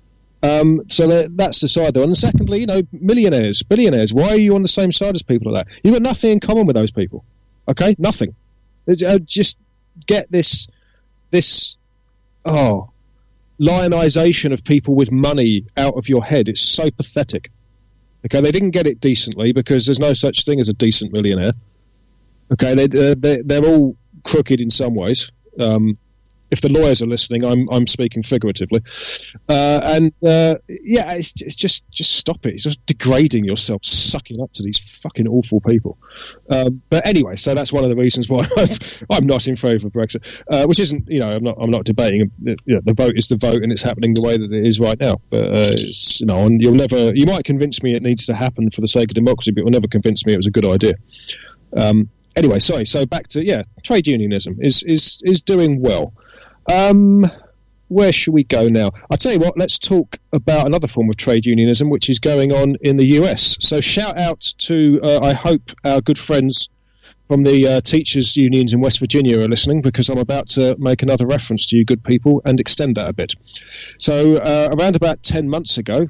Um, so that, that's the side they're on. And secondly, you know, millionaires, billionaires. Why are you on the same side as people like that? You've got nothing in common with those people. Okay, nothing. It's, uh, just get this, this, oh, lionization of people with money out of your head. It's so pathetic. Okay, they didn't get it decently because there's no such thing as a decent millionaire. Okay, they, uh, they, they're all crooked in some ways. Um, if the lawyers are listening, I'm I'm speaking figuratively. Uh, and uh, yeah, it's, it's just just stop it. It's just degrading yourself, sucking up to these fucking awful people. Um, but anyway, so that's one of the reasons why I'm, I'm not in favour of Brexit, uh, which isn't, you know, I'm not I'm not debating. You know, the vote is the vote, and it's happening the way that it is right now. But uh, it's, you know, and you'll never, you might convince me it needs to happen for the sake of democracy, but you'll never convince me it was a good idea. Um, anyway, sorry. So back to yeah, trade unionism is is is doing well. Um, where should we go now? I'll tell you what, let's talk about another form of trade unionism which is going on in the U S. So shout out to, uh, I hope our good friends from the uh, teachers' unions in West Virginia are listening, because I'm about to make another reference to you good people and extend that a bit. So uh, around about ten months ago,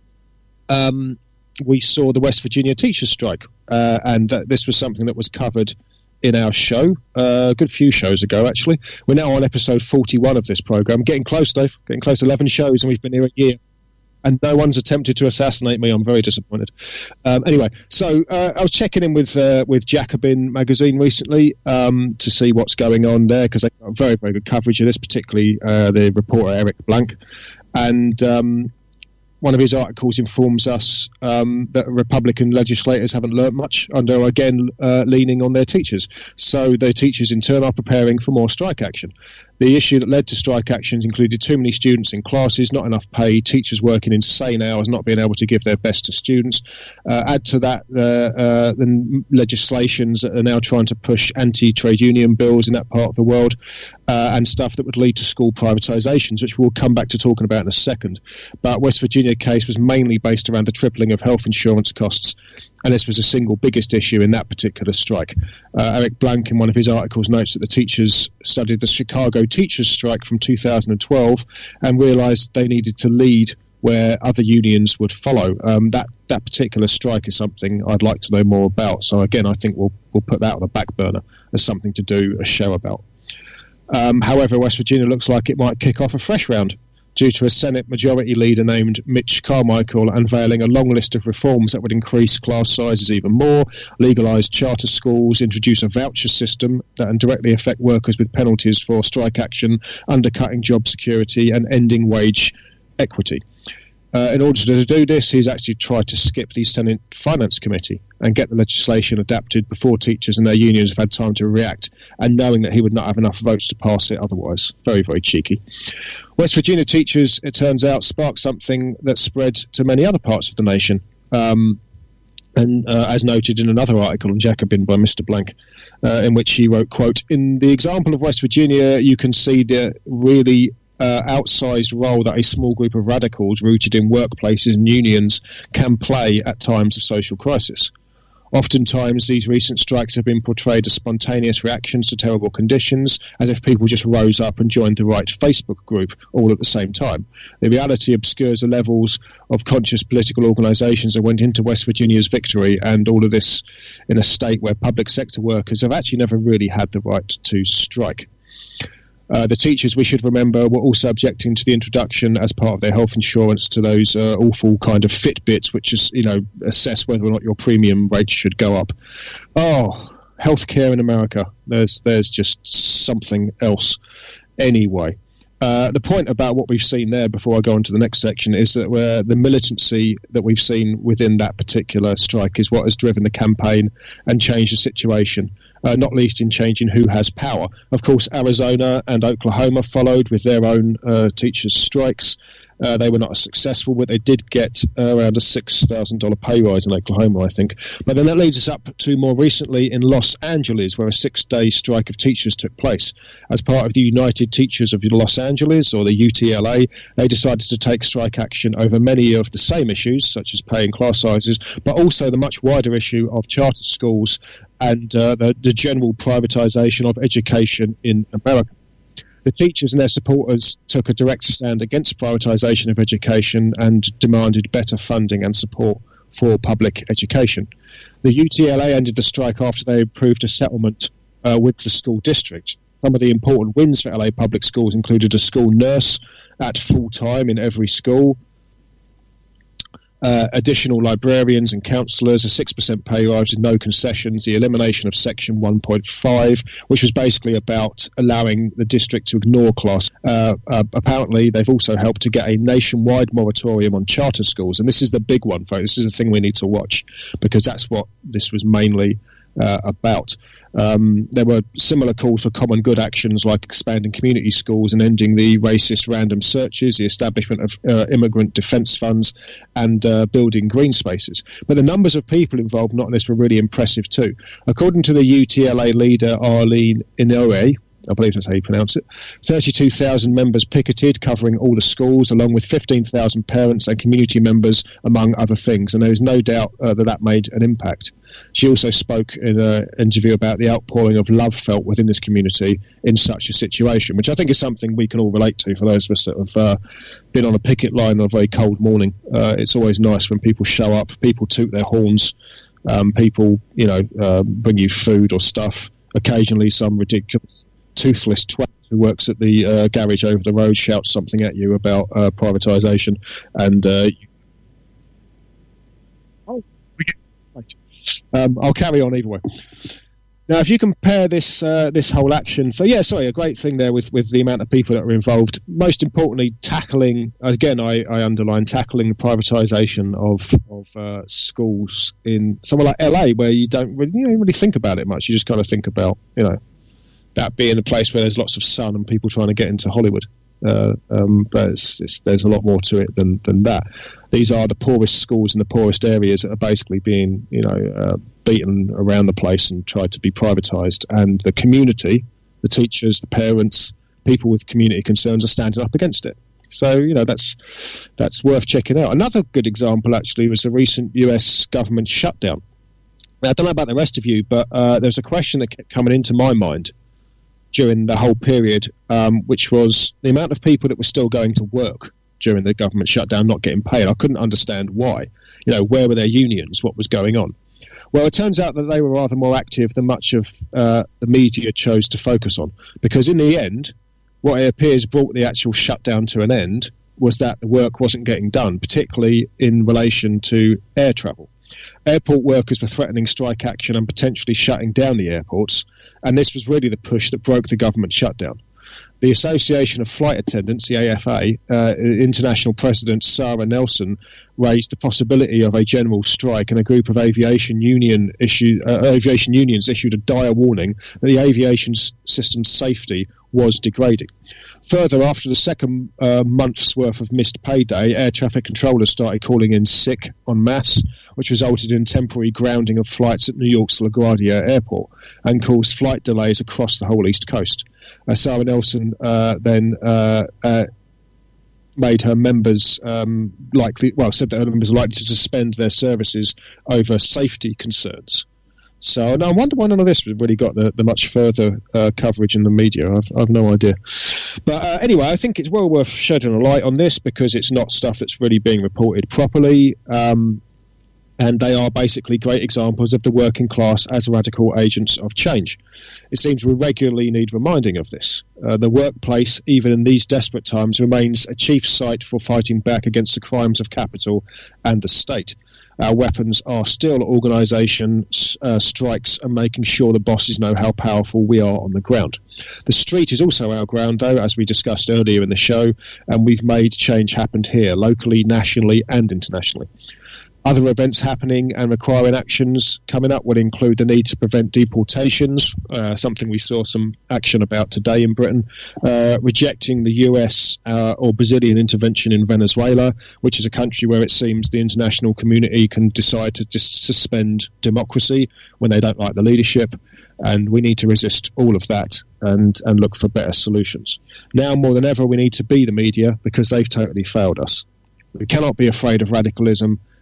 um, we saw the West Virginia teachers' strike, uh, and that this was something that was covered in our show, uh, a good few shows ago, actually. We're now on episode forty-one of this programme. Getting close, Dave. Getting close, eleven shows, and we've been here a year. And no one's attempted to assassinate me. I'm very disappointed. Um, anyway, so uh, I was checking in with uh, with Jacobin magazine recently um, to see what's going on there, because they've got very, very good coverage of this, particularly uh, the reporter Eric Blank. And um, one of his articles informs us um, that Republican legislators haven't learnt much and are again uh, leaning on their teachers. So their teachers in turn are preparing for more strike action. The issue that led to strike actions included too many students in classes, not enough pay, teachers working insane hours, not being able to give their best to students. Uh, add to that uh, uh, the legislations that are now trying to push anti-trade union bills in that part of the world, uh, and stuff that would lead to school privatisations, which we'll come back to talking about in a second. But West Virginia case was mainly based around the tripling of health insurance costs, and this was the single biggest issue in that particular strike. Uh, Eric Blank, in one of his articles, notes that the teachers studied the Chicago teachers' strike from two thousand twelve and realised they needed to lead where other unions would follow. Um, that that particular strike is something I'd like to know more about. So again, I think we'll we'll put that on the back burner as something to do a show about. Um, however, West Virginia looks like it might kick off a fresh round, due to a Senate Majority Leader named Mitch Carmichael unveiling a long list of reforms that would increase class sizes even more, legalise charter schools, introduce a voucher system that would directly affect workers with penalties for strike action, undercutting job security and ending wage equity. Uh, in order to do this, he's actually tried to skip the Senate Finance Committee and get the legislation adapted before teachers and their unions have had time to react, and knowing that he would not have enough votes to pass it otherwise. Very, very cheeky. West Virginia teachers, it turns out, sparked something that spread to many other parts of the nation. Um, and uh, as noted in another article on Jacobin by Mister Blank, uh, in which he wrote, quote, "In the example of West Virginia, you can see the really Uh, outsized role that a small group of radicals rooted in workplaces and unions can play at times of social crisis. Oftentimes, these recent strikes have been portrayed as spontaneous reactions to terrible conditions, as if people just rose up and joined the right Facebook group all at the same time. The reality obscures the levels of conscious political organisations that went into West Virginia's victory, and all of this in a state where public sector workers have actually never really had the right to strike. Uh, the teachers, we should remember, were also objecting to the introduction as part of their health insurance to those uh, awful kind of Fitbits, which is, you know, assess whether or not your premium rate should go up. Oh, healthcare in America. There's there's just something else. Anyway, uh, the point about what we've seen there, before I go on to the next section, is that where the militancy that we've seen within that particular strike is what has driven the campaign and changed the situation. Uh, not least in changing who has power. Of course, Arizona and Oklahoma followed with their own uh, teachers' strikes. Uh, they were not as successful, but they did get uh, around a six thousand dollars pay rise in Oklahoma, I think. But then that leads us up to more recently in Los Angeles, where a six-day strike of teachers took place. As part of the United Teachers of Los Angeles, or the U T L A, they decided to take strike action over many of the same issues, such as pay and class sizes, but also the much wider issue of charter schools and uh, the, the general privatisation of education in America. The teachers and their supporters took a direct stand against privatisation of education and demanded better funding and support for public education. The U T L A ended the strike after they approved a settlement uh, with the school district. Some of the important wins for L A public schools included a school nurse at full time in every school, uh, additional librarians and counsellors, a six percent pay rise with no concessions, the elimination of Section one point five, which was basically about allowing the district to ignore class. Uh, uh, apparently, they've also helped to get a nationwide moratorium on charter schools, and this is the big one, folks. This is the thing we need to watch, because that's what this was mainly uh, about. Um, there were similar calls for common good actions like expanding community schools and ending the racist random searches, the establishment of uh, immigrant defence funds, and uh, building green spaces. But the numbers of people involved not in this were really impressive too. According to the U T L A leader Arlene Inoue, I believe that's how you pronounce it, thirty-two thousand members picketed, covering all the schools, along with fifteen thousand parents and community members, among other things. And there is no doubt uh, that that made an impact. She also spoke in an interview about the outpouring of love felt within this community in such a situation, which I think is something we can all relate to for those of us that have uh, been on a picket line on a very cold morning. Uh, it's always nice when people show up, people toot their horns, um, people, you know, uh, bring you food or stuff. Occasionally some ridiculous toothless twat who works at the uh, garage over the road shouts something at you about uh, privatisation, and uh, oh, um, I'll carry on either way. Now, if you compare this uh, this whole action, so yeah, sorry, a great thing there with, with the amount of people that are involved. Most importantly, tackling again, I, I underline tackling the privatisation of of uh, schools in somewhere like L A, where you don't really, you don't really think about it much. You just kind of think about, you know, that being a place where there's lots of sun and people trying to get into Hollywood. Uh, um, but it's, it's, there's a lot more to it than, than that. These are the poorest schools in the poorest areas that are basically being, you know, uh, beaten around the place and tried to be privatised. And the community, the teachers, the parents, people with community concerns are standing up against it. So, you know, that's that's worth checking out. Another good example, actually, was the recent U S government shutdown. Now, I don't know about the rest of you, but uh, there's a question that kept coming into my mind during the whole period, um, which was the amount of people that were still going to work during the government shutdown, not getting paid. I couldn't understand why. You know, where were their unions? What was going on? Well, it turns out that they were rather more active than much of uh, the media chose to focus on, because in the end, what it appears brought the actual shutdown to an end was that the work wasn't getting done, particularly in relation to air travel. Airport workers were threatening strike action and potentially shutting down the airports, and this was really the push that broke the government shutdown. The Association of Flight Attendants, the A F A, uh, International President Sarah Nelson, raised the possibility of a general strike, and a group of aviation union issue, uh, aviation unions issued a dire warning that the aviation s- system's safety was degrading. Further, after the second uh, month's worth of missed payday, air traffic controllers started calling in sick en masse, which resulted in temporary grounding of flights at New York's LaGuardia Airport and caused flight delays across the whole East Coast. Uh, Sarah Nelson uh, then uh, uh, made her members um, likely, well, said that her members are likely to suspend their services over safety concerns. So no, I wonder why none of this really got the, the much further uh, coverage in the media. I've, I've no idea. But uh, anyway, I think it's well worth shedding a light on this, because it's not stuff that's really being reported properly. Um, and they are basically great examples of the working class as radical agents of change. It seems we regularly need reminding of this. Uh, the workplace, even in these desperate times, remains a chief site for fighting back against the crimes of capital and the state. Our weapons are still organisation uh, strikes and making sure the bosses know how powerful we are on the ground. The street is also our ground, though, as we discussed earlier in the show, and we've made change happen here, locally, nationally and internationally. Other events happening and requiring actions coming up would include the need to prevent deportations, uh, something we saw some action about today in Britain, uh, rejecting the U S uh, or Brazilian intervention in Venezuela, which is a country where it seems the international community can decide to just suspend democracy when they don't like the leadership, and we need to resist all of that and, and look for better solutions. Now more than ever, we need to be the media, because they've totally failed us. We cannot be afraid of radicalism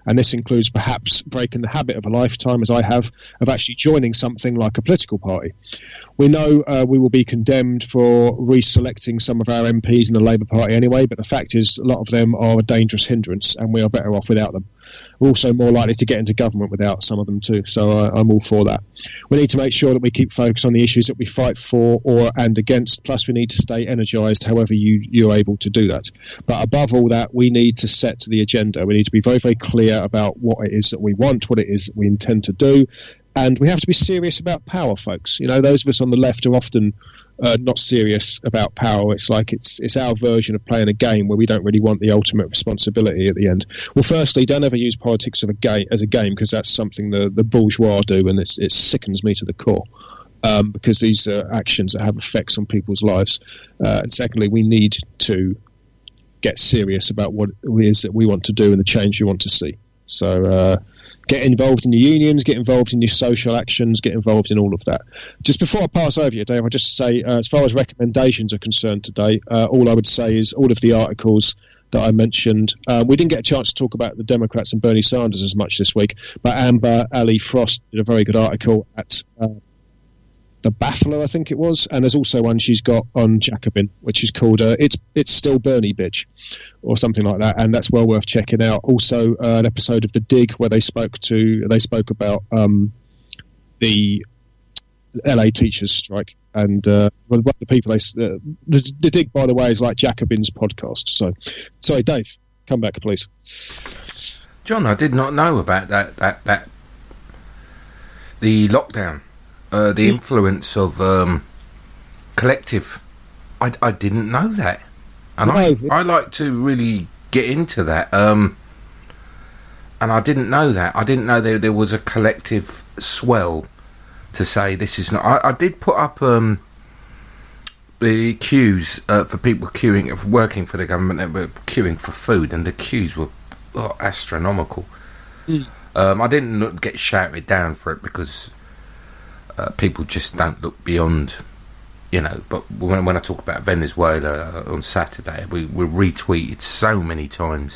And this includes perhaps breaking the habit of a lifetime, as I have, of actually joining something like a political party. We know uh, we will be condemned for reselecting some of our M Ps in the Labour Party anyway, but the fact is a lot of them are a dangerous hindrance, and we are better off without them. We're also more likely to get into government without some of them too, so uh, I'm all for that. We need to make sure that we keep focused on the issues that we fight for or and against, plus we need to stay energised however you, you're able to do that. But above all that, we need to set the agenda. We need to be very, very clear about what it is that we want, what it is that we intend to do, and we have to be serious about power, folks. You know, those of us on the left are often uh, not serious about power. It's like it's it's our version of playing a game where we don't really want the ultimate responsibility at the end. Well, firstly, don't ever use politics of a game as a game, because that's something the, the bourgeois do, and it's, it sickens me to the core. Um, because these are actions that have effects on people's lives. Uh, and secondly, we need to get serious about what it is that we want to do and the change we want to see. So uh, get involved in your unions, get involved in your social actions, get involved in all of that. Just before I pass over you, Dave, I'll just say, uh, as far as recommendations are concerned today, uh, all I would say is all of the articles that I mentioned. Uh, we didn't get a chance to talk about the Democrats and Bernie Sanders as much this week, but Amber Ali Frost did a very good article at uh, The Baffler, I think it was, and there's also one she's got on Jacobin, which is called uh, "It's It's Still Bernie, Bitch," or something like that, and that's well worth checking out. Also, uh, an episode of The Dig where they spoke to they spoke about um, the L A teachers' strike, and uh, well, what the people they uh, the, the Dig, by the way, is like Jacobin's podcast. So, sorry, Dave, come back, please. John, I did not know about that that that the lockdown. Uh, the influence of um, collective. I, I didn't know that. And no. I, I like to really get into that. Um, and I didn't know that. I didn't know there, there was a collective swell to say this is not... I, I did put up um, the queues uh, for people queuing, for working for the government, that were queuing for food, and the queues were oh, astronomical. Mm. Um, I didn't get shouted down for it because... Uh, people just don't look beyond, you know. But when, when I talk about Venezuela on Saturday, we were retweeted so many times,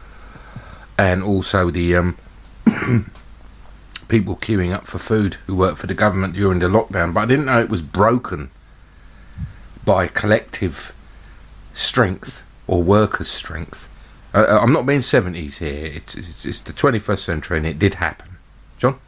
and also the um, people queuing up for food who work for the government during the lockdown. But I didn't know it was broken by collective strength or workers' strength. Uh, I'm not being seventies here. It's, it's it's the twenty-first century, and it did happen. John?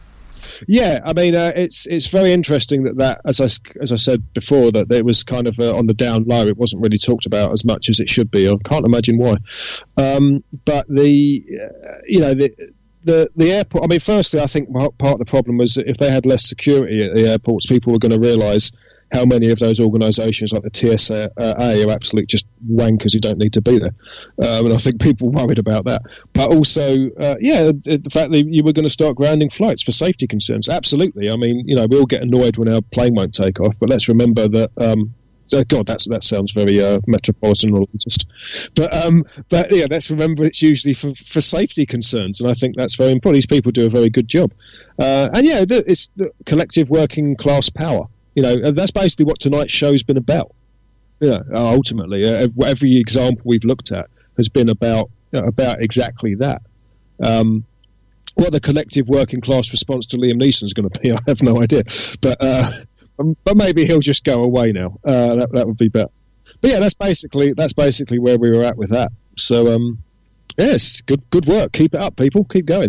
Yeah, I mean, uh, it's it's very interesting that, that as I as I said before, that it was kind of uh, on the down low. It wasn't really talked about as much as it should be. I can't imagine why. Um, but the uh, you know the the the airport. I mean, firstly, I think part of the problem was that if they had less security at the airports, people were going to realise how many of those organisations like the T S A are absolute just wankers who don't need to be there. Um, and I think people worried about that. But also, uh, yeah, the, the fact that you were going to start grounding flights for safety concerns. Absolutely. I mean, you know, we all get annoyed when our plane won't take off, but let's remember that... Um, So, God, that's, that sounds very uh, metropolitan or just, but um, but yeah, let's remember it's usually for, for safety concerns, and I think that's very important. These people do a very good job, uh, and yeah, the, it's the collective working class power. You know, and that's basically what tonight's show's been about. Yeah, you know, ultimately, uh, every example we've looked at has been about you know, about exactly that. Um, what the collective working class response to Liam Neeson is going to be, I have no idea, but. Uh, But maybe he'll just go away now. Uh, that that would be better. But yeah, that's basically that's basically where we were at with that. So um, yes, good good work. Keep it up, people. Keep going.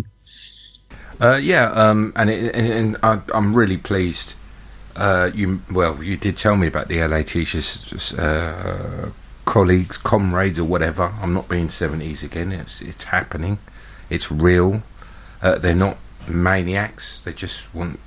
Uh, yeah, um, and, it, and, and I, I'm really pleased. Uh, you well, you did tell me about the L A teachers, uh, colleagues, comrades, or whatever. I'm not being seventies again. It's it's happening. It's real. Uh, they're not maniacs. They just want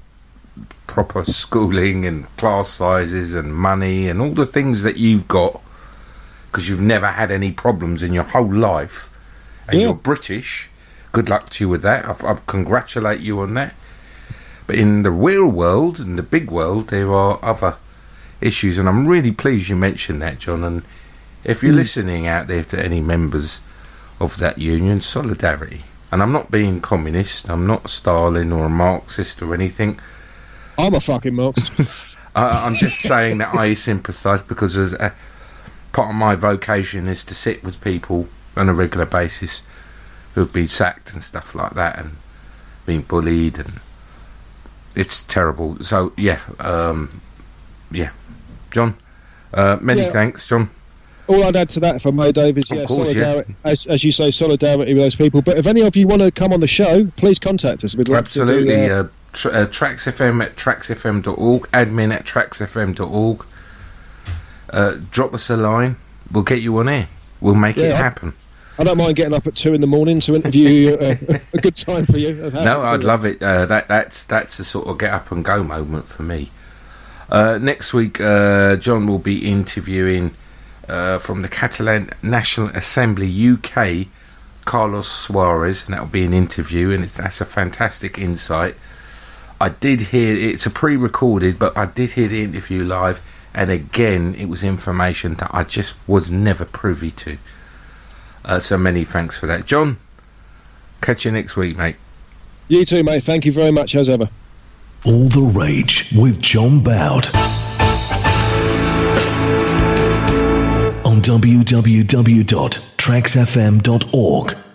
proper schooling and class sizes and money and all the things that you've got because you've never had any problems in your whole life, and yeah. You're British. Good luck to you with that. I, I congratulate you on that. But in the real world, in the big world, there are other issues, and I'm really pleased you mentioned that, John. And if you're mm. listening out there to any members of that union, solidarity. And I'm not being communist. I'm not Stalin or a Marxist or anything. I'm a fucking Marxist. uh, I'm just saying that I sympathise because as a, part of my vocation is to sit with people on a regular basis who've been sacked and stuff like that, and been bullied, and it's terrible. So yeah, um, yeah, John. Uh, many Yeah. thanks, John. All I'd add to that, if I may, Dave, is Of yeah, course, yeah. solidarity, as, as you say, solidarity with those people. But if any of you want to come on the show, please contact us. We'd love Absolutely. to do, uh, Uh, tr- uh, TraxFM at traxfm dot org, admin at traxfm dot org. Uh, drop us a line. We'll get you on air. We'll make it Yeah. happen. I don't mind getting up at two in the morning to interview you. Uh, a good time for you. No, I'd love it. Uh, that that's that's a sort of get up and go moment for me. Uh, next week, uh, John will be interviewing uh, from the Catalan National Assembly U K, Carlos Suarez, and that'll be an interview, and it's, that's a fantastic insight. I did hear it's a pre-recorded, but I did hear the interview live, and again, it was information that I just was never privy to. Uh, so many thanks for that, John. Catch you next week, mate. You too, mate. Thank you very much, as ever. All the Rage with John Bout on w w w dot trax f m dot org.